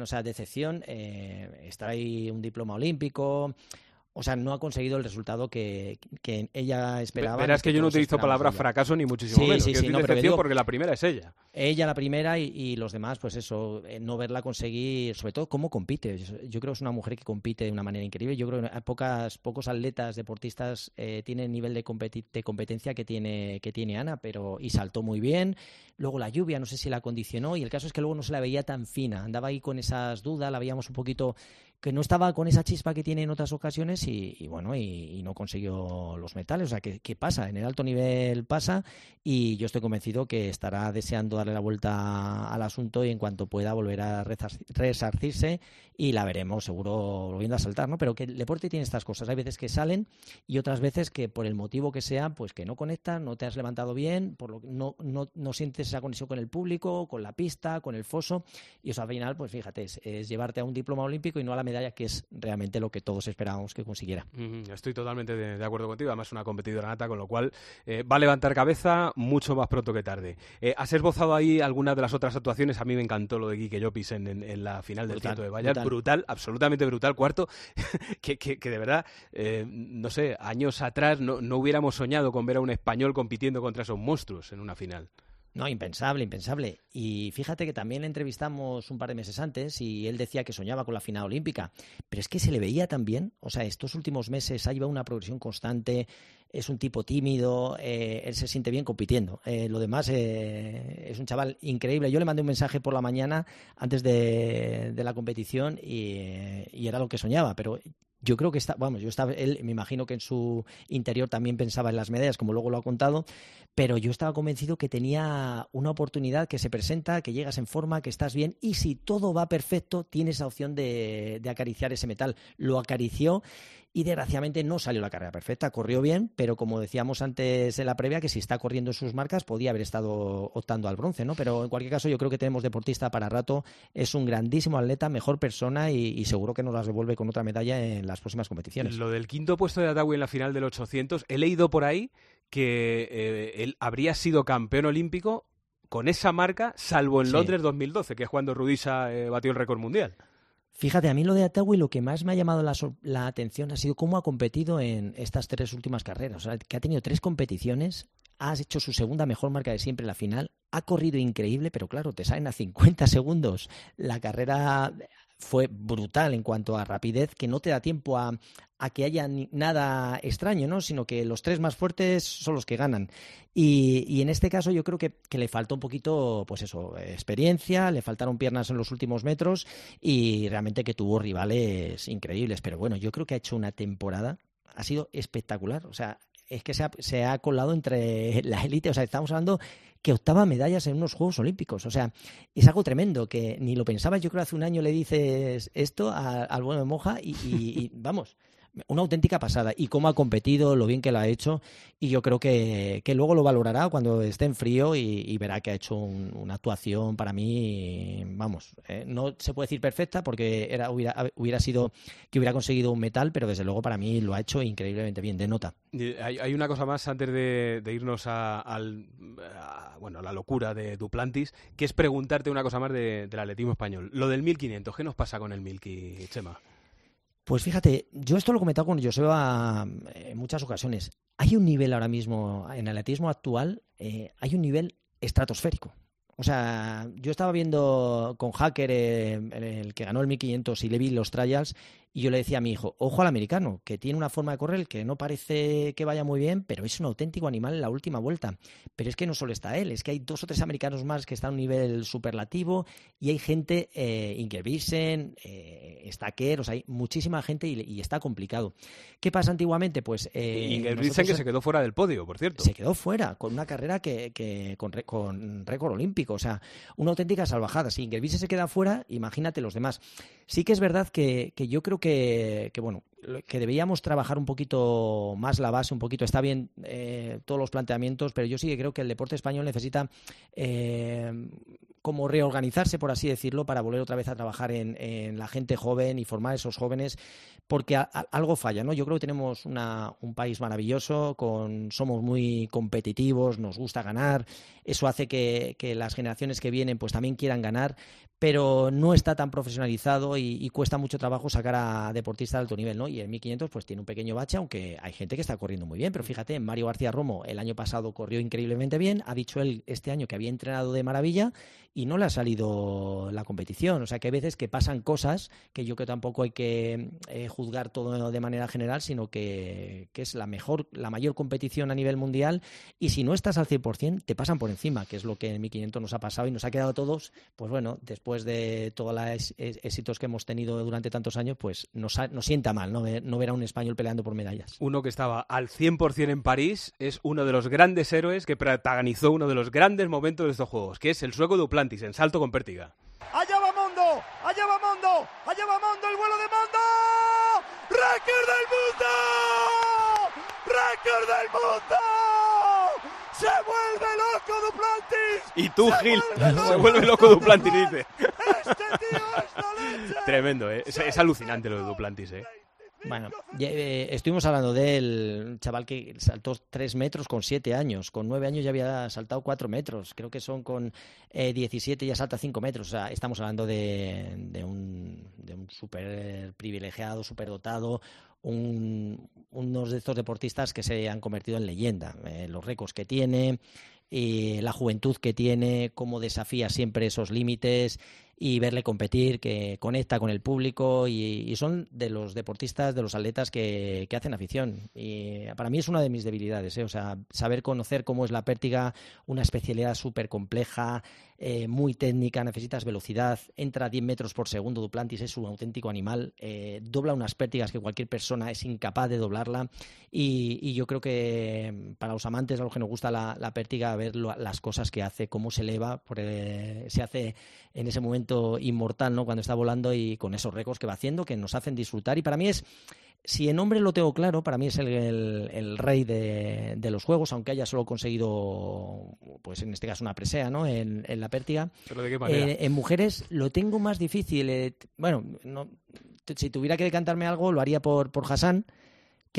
estar ahí un diploma olímpico. O sea, no ha conseguido el resultado que ella esperaba. Verás que yo no utilizo palabra fracaso ni muchísimo menos. Sí, no, pero digo, porque la primera es ella. Ella la primera y los demás, pues eso, no verla conseguir, sobre todo cómo compite. Yo creo que es una mujer que compite de una manera increíble. Yo creo que pocos atletas, deportistas tienen el nivel de competencia que tiene Ana, y saltó muy bien. Luego la lluvia, no sé si la condicionó, y el caso es que luego no se la veía tan fina. Andaba ahí con esas dudas, la veíamos un poquito que no estaba con esa chispa que tiene en otras ocasiones y no consiguió los metales. O sea, ¿qué pasa? En el alto nivel pasa y yo estoy convencido que estará deseando darle la vuelta al asunto y en cuanto pueda volver a resarcirse y la veremos seguro volviendo a saltar, ¿no? Pero que el deporte tiene estas cosas. Hay veces que salen y otras veces que por el motivo que sea, pues que no conectan, no te has levantado bien, por lo que no sientes esa conexión con el público, con la pista, con el foso y eso al final, pues fíjate, es llevarte a un diploma olímpico y no a la medalla, que es realmente lo que todos esperábamos que consiguiera. Estoy totalmente de acuerdo contigo, además es una competidora nata, con lo cual va a levantar cabeza mucho más pronto que tarde. ¿Has esbozado ahí algunas de las otras actuaciones? A mí me encantó lo de Quique Llopis en la final del 100 de vallas, brutal, absolutamente brutal, cuarto, que de verdad, no sé, años atrás no hubiéramos soñado con ver a un español compitiendo contra esos monstruos en una final. No, impensable. Y fíjate que también le entrevistamos un par de meses antes y él decía que soñaba con la final olímpica. Pero es que se le veía tan bien. O sea, estos últimos meses ha llevado una progresión constante, es un tipo tímido, él se siente bien compitiendo. Lo demás es un chaval increíble. Yo le mandé un mensaje por la mañana antes de la competición y era lo que soñaba, pero yo creo que él me imagino que en su interior también pensaba en las medallas, como luego lo ha contado, pero yo estaba convencido que tenía una oportunidad que se presenta, que llegas en forma, que estás bien, y si todo va perfecto, tienes la opción de acariciar ese metal. Lo acarició y desgraciadamente no salió la carrera perfecta, corrió bien, pero como decíamos antes en la previa, que si está corriendo sus marcas podía haber estado optando al bronce, ¿no? Pero en cualquier caso yo creo que tenemos deportista para rato, es un grandísimo atleta, mejor persona y seguro que nos las devuelve con otra medalla en las próximas competiciones. Lo del quinto puesto de Atawi en la final del 800, he leído por ahí que él habría sido campeón olímpico con esa marca, salvo en Londres 2012, que es cuando Rudisha batió el récord mundial. Fíjate, a mí lo de Atawi lo que más me ha llamado la atención ha sido cómo ha competido en estas 3 últimas carreras. O sea, que ha tenido 3 competiciones, ha hecho su segunda mejor marca de siempre en la final, ha corrido increíble, pero claro, te salen a 50 segundos. La carrera fue brutal en cuanto a rapidez, que no te da tiempo a que haya nada extraño, ¿no? Sino que los 3 más fuertes son los que ganan. Y en este caso yo creo que le faltó un poquito, pues eso, experiencia, le faltaron piernas en los últimos metros y realmente que tuvo rivales increíbles. Pero bueno, yo creo que ha hecho una temporada, ha sido espectacular. O sea, es que se ha colado entre la élite. O sea, estamos hablando que octava medallas en unos Juegos Olímpicos. O sea, es algo tremendo que ni lo pensabas. Yo creo que hace un año le dices esto al bueno de Moja y vamos, una auténtica pasada. Y cómo ha competido, lo bien que lo ha hecho. Y yo creo que luego lo valorará cuando esté en frío y verá que ha hecho una actuación para mí, vamos, no se puede decir perfecta porque hubiera sido que hubiera conseguido un metal, pero desde luego para mí lo ha hecho increíblemente bien, de nota. Hay una cosa más antes de irnos a la locura de Duplantis, que es preguntarte una cosa más del atletismo español. Lo del 1500, ¿qué nos pasa con el Milky, Chema? Pues fíjate, yo esto lo he comentado con Joseba en muchas ocasiones. Hay un nivel ahora mismo, en el atletismo actual, hay un nivel estratosférico. O sea, yo estaba viendo con Hacker el que ganó el 1500 y le vi los trials Y yo le decía a mi hijo, ojo al americano, que tiene una forma de correr que no parece que vaya muy bien, pero es un auténtico animal en la última vuelta. Pero es que no solo está él, es que hay 2 o 3 americanos más que están a un nivel superlativo y hay gente, Ingebrigtsen, Staker, o sea, hay muchísima gente y está complicado. ¿Qué pasa antiguamente? Pues Ingebrigtsen que se quedó fuera del podio, por cierto. Se quedó fuera, con una carrera con récord olímpico, o sea, una auténtica salvajada. Si Ingebrigtsen se queda fuera, imagínate los demás. Sí que es verdad que yo creo que bueno, que deberíamos trabajar un poquito más la base, un poquito, está bien todos los planteamientos, pero yo sí que creo que el deporte español necesita como reorganizarse, por así decirlo, para volver otra vez a trabajar en la gente joven y formar a esos jóvenes, porque algo falla, ¿no? Yo creo que tenemos un país maravilloso, somos muy competitivos, nos gusta ganar, eso hace que las generaciones que vienen pues también quieran ganar, pero no está tan profesionalizado y cuesta mucho trabajo sacar a deportistas de alto nivel, ¿no? Y el 1500 pues tiene un pequeño bache, aunque hay gente que está corriendo muy bien, pero fíjate, Mario García Romo el año pasado corrió increíblemente bien, ha dicho él este año que había entrenado de maravilla y no le ha salido la competición, o sea que hay veces que pasan cosas que yo creo que tampoco hay que juzgar todo de manera general, sino que es la mayor competición a nivel mundial y si no estás al 100% te pasan por encima, que es lo que en 1500 nos ha pasado y nos ha quedado a todos, pues bueno, después de todos los éxitos que hemos tenido durante tantos años, pues nos sienta mal no ver a un español peleando por medallas. Uno que estaba al 100% en París es uno de los grandes héroes que protagonizó uno de los grandes momentos de estos Juegos, que es el sueco Duplantis en salto con pértiga. ¡Allá va Mondo! ¡Allá va Mondo! ¡Allá va Mondo! ¡El vuelo de Mondo! ¡Récord del mundo! ¡Récord del mundo! ¡Se vuelve loco Duplantis! Y tú, Gil, se vuelve loco Duplantis, dice. ¡Este tío es la leche! Tremendo, ¿eh? Es alucinante lo de Duplantis, ¿eh? Bueno, estuvimos hablando del chaval que saltó 3 metros con 7 años. Con 9 años ya había saltado 4 metros. Creo que son con 17 ya salta 5 metros. O sea, estamos hablando de un súper privilegiado, súper dotado, unos de estos deportistas que se han convertido en leyenda. Los récords que tiene, la juventud que tiene, cómo desafía siempre esos límites y verle competir, que conecta con el público y son de los deportistas, de los atletas que hacen afición. Y para mí es una de mis debilidades, o sea, saber conocer cómo es la pértiga, una especialidad súper compleja, muy técnica, necesitas velocidad, entra a 10 metros por segundo, Duplantis es un auténtico animal, dobla unas pértigas que cualquier persona es incapaz de doblarla y yo creo que para los amantes, a los que nos gusta la pértiga, ver las cosas que hace, cómo se eleva, se hace en ese momento inmortal, ¿no? Cuando está volando y con esos récords que va haciendo, que nos hacen disfrutar y para mí es, si en hombre lo tengo claro, para mí es el rey de los Juegos, aunque haya solo conseguido, pues en este caso una presea, ¿no? En la pértiga. ¿Pero de qué manera? En mujeres lo tengo más difícil. Bueno, no, si tuviera que decantarme algo, lo haría por Hassan, que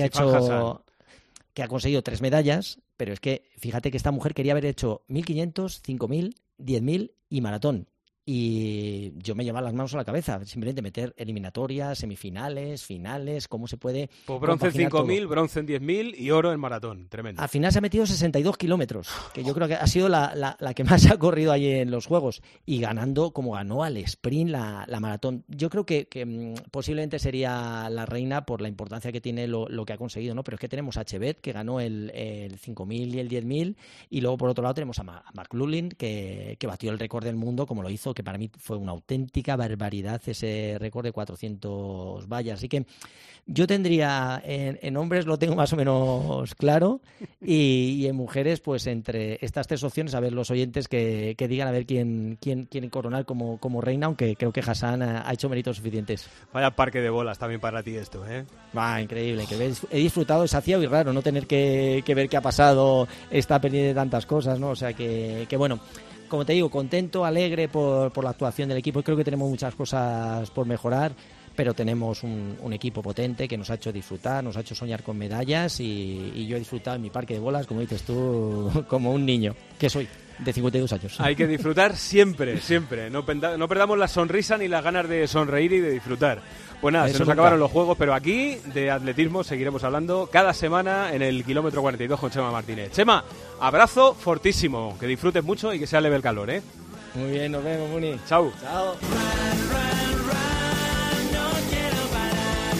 ha conseguido 3 medallas, pero es que fíjate que esta mujer quería haber hecho 1500, 5000, 10.000 y maratón. Y yo me llevaba las manos a la cabeza, simplemente meter eliminatorias, semifinales, finales, cómo se puede... Pues bronce en 5.000, bronce en 10.000 y oro en maratón, tremendo. Al final se ha metido 62 kilómetros, que yo creo que ha sido la que más ha corrido allí en los Juegos, y ganando como ganó al sprint la maratón. Yo creo que posiblemente sería la reina por la importancia que tiene lo que ha conseguido, ¿no? Pero es que tenemos a Chebet, que ganó el 5.000 y el 10.000, y luego por otro lado tenemos a Mark Lullin, que batió el récord del mundo como lo hizo, que para mí fue una auténtica barbaridad ese récord de 400 vallas. Así que yo tendría, en hombres lo tengo más o menos claro, y en mujeres, pues entre estas 3 opciones, a ver los oyentes que digan a ver quién quieren coronar como reina, aunque creo que Hassan ha hecho méritos suficientes. Vaya parque de bolas también para ti esto, ¿eh? Increíble, que he disfrutado, es saciado y raro no tener que ver qué ha pasado, está pendiente de tantas cosas, ¿no? O sea que bueno, como te digo, contento, alegre por la actuación del equipo. Creo que tenemos muchas cosas por mejorar, pero tenemos un equipo potente que nos ha hecho disfrutar, nos ha hecho soñar con medallas y yo he disfrutado en mi parque de bolas, como dices tú, como un niño, que soy, de 52 años. Hay que disfrutar siempre, siempre. No perdamos la sonrisa ni las ganas de sonreír y de disfrutar. Pues nada, se nos acabaron los Juegos, pero aquí de atletismo seguiremos hablando cada semana en el kilómetro 42 con Chema Martínez. Chema, abrazo fortísimo, que disfrutes mucho y que sea leve el calor, ¿eh? Muy bien, nos vemos, Muni. Chao. Chao.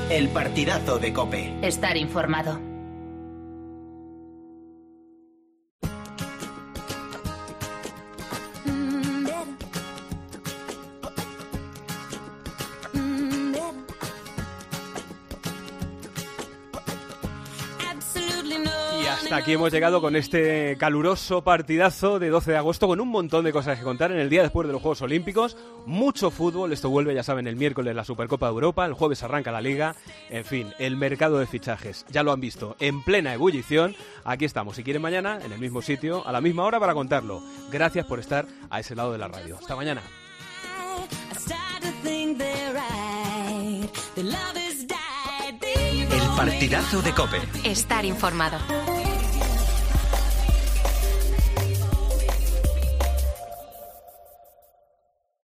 El partidazo de COPE. Estar informado. Hasta aquí hemos llegado con este caluroso partidazo de 12 de agosto con un montón de cosas que contar en el día después de los Juegos Olímpicos. Mucho fútbol, esto vuelve, ya saben, el miércoles la Supercopa de Europa, el jueves arranca la Liga, en fin, el mercado de fichajes, ya lo han visto, en plena ebullición. Aquí estamos, si quieren mañana, en el mismo sitio, a la misma hora para contarlo. Gracias por estar a ese lado de la radio. Hasta mañana. El partidazo de COPE. Estar informado.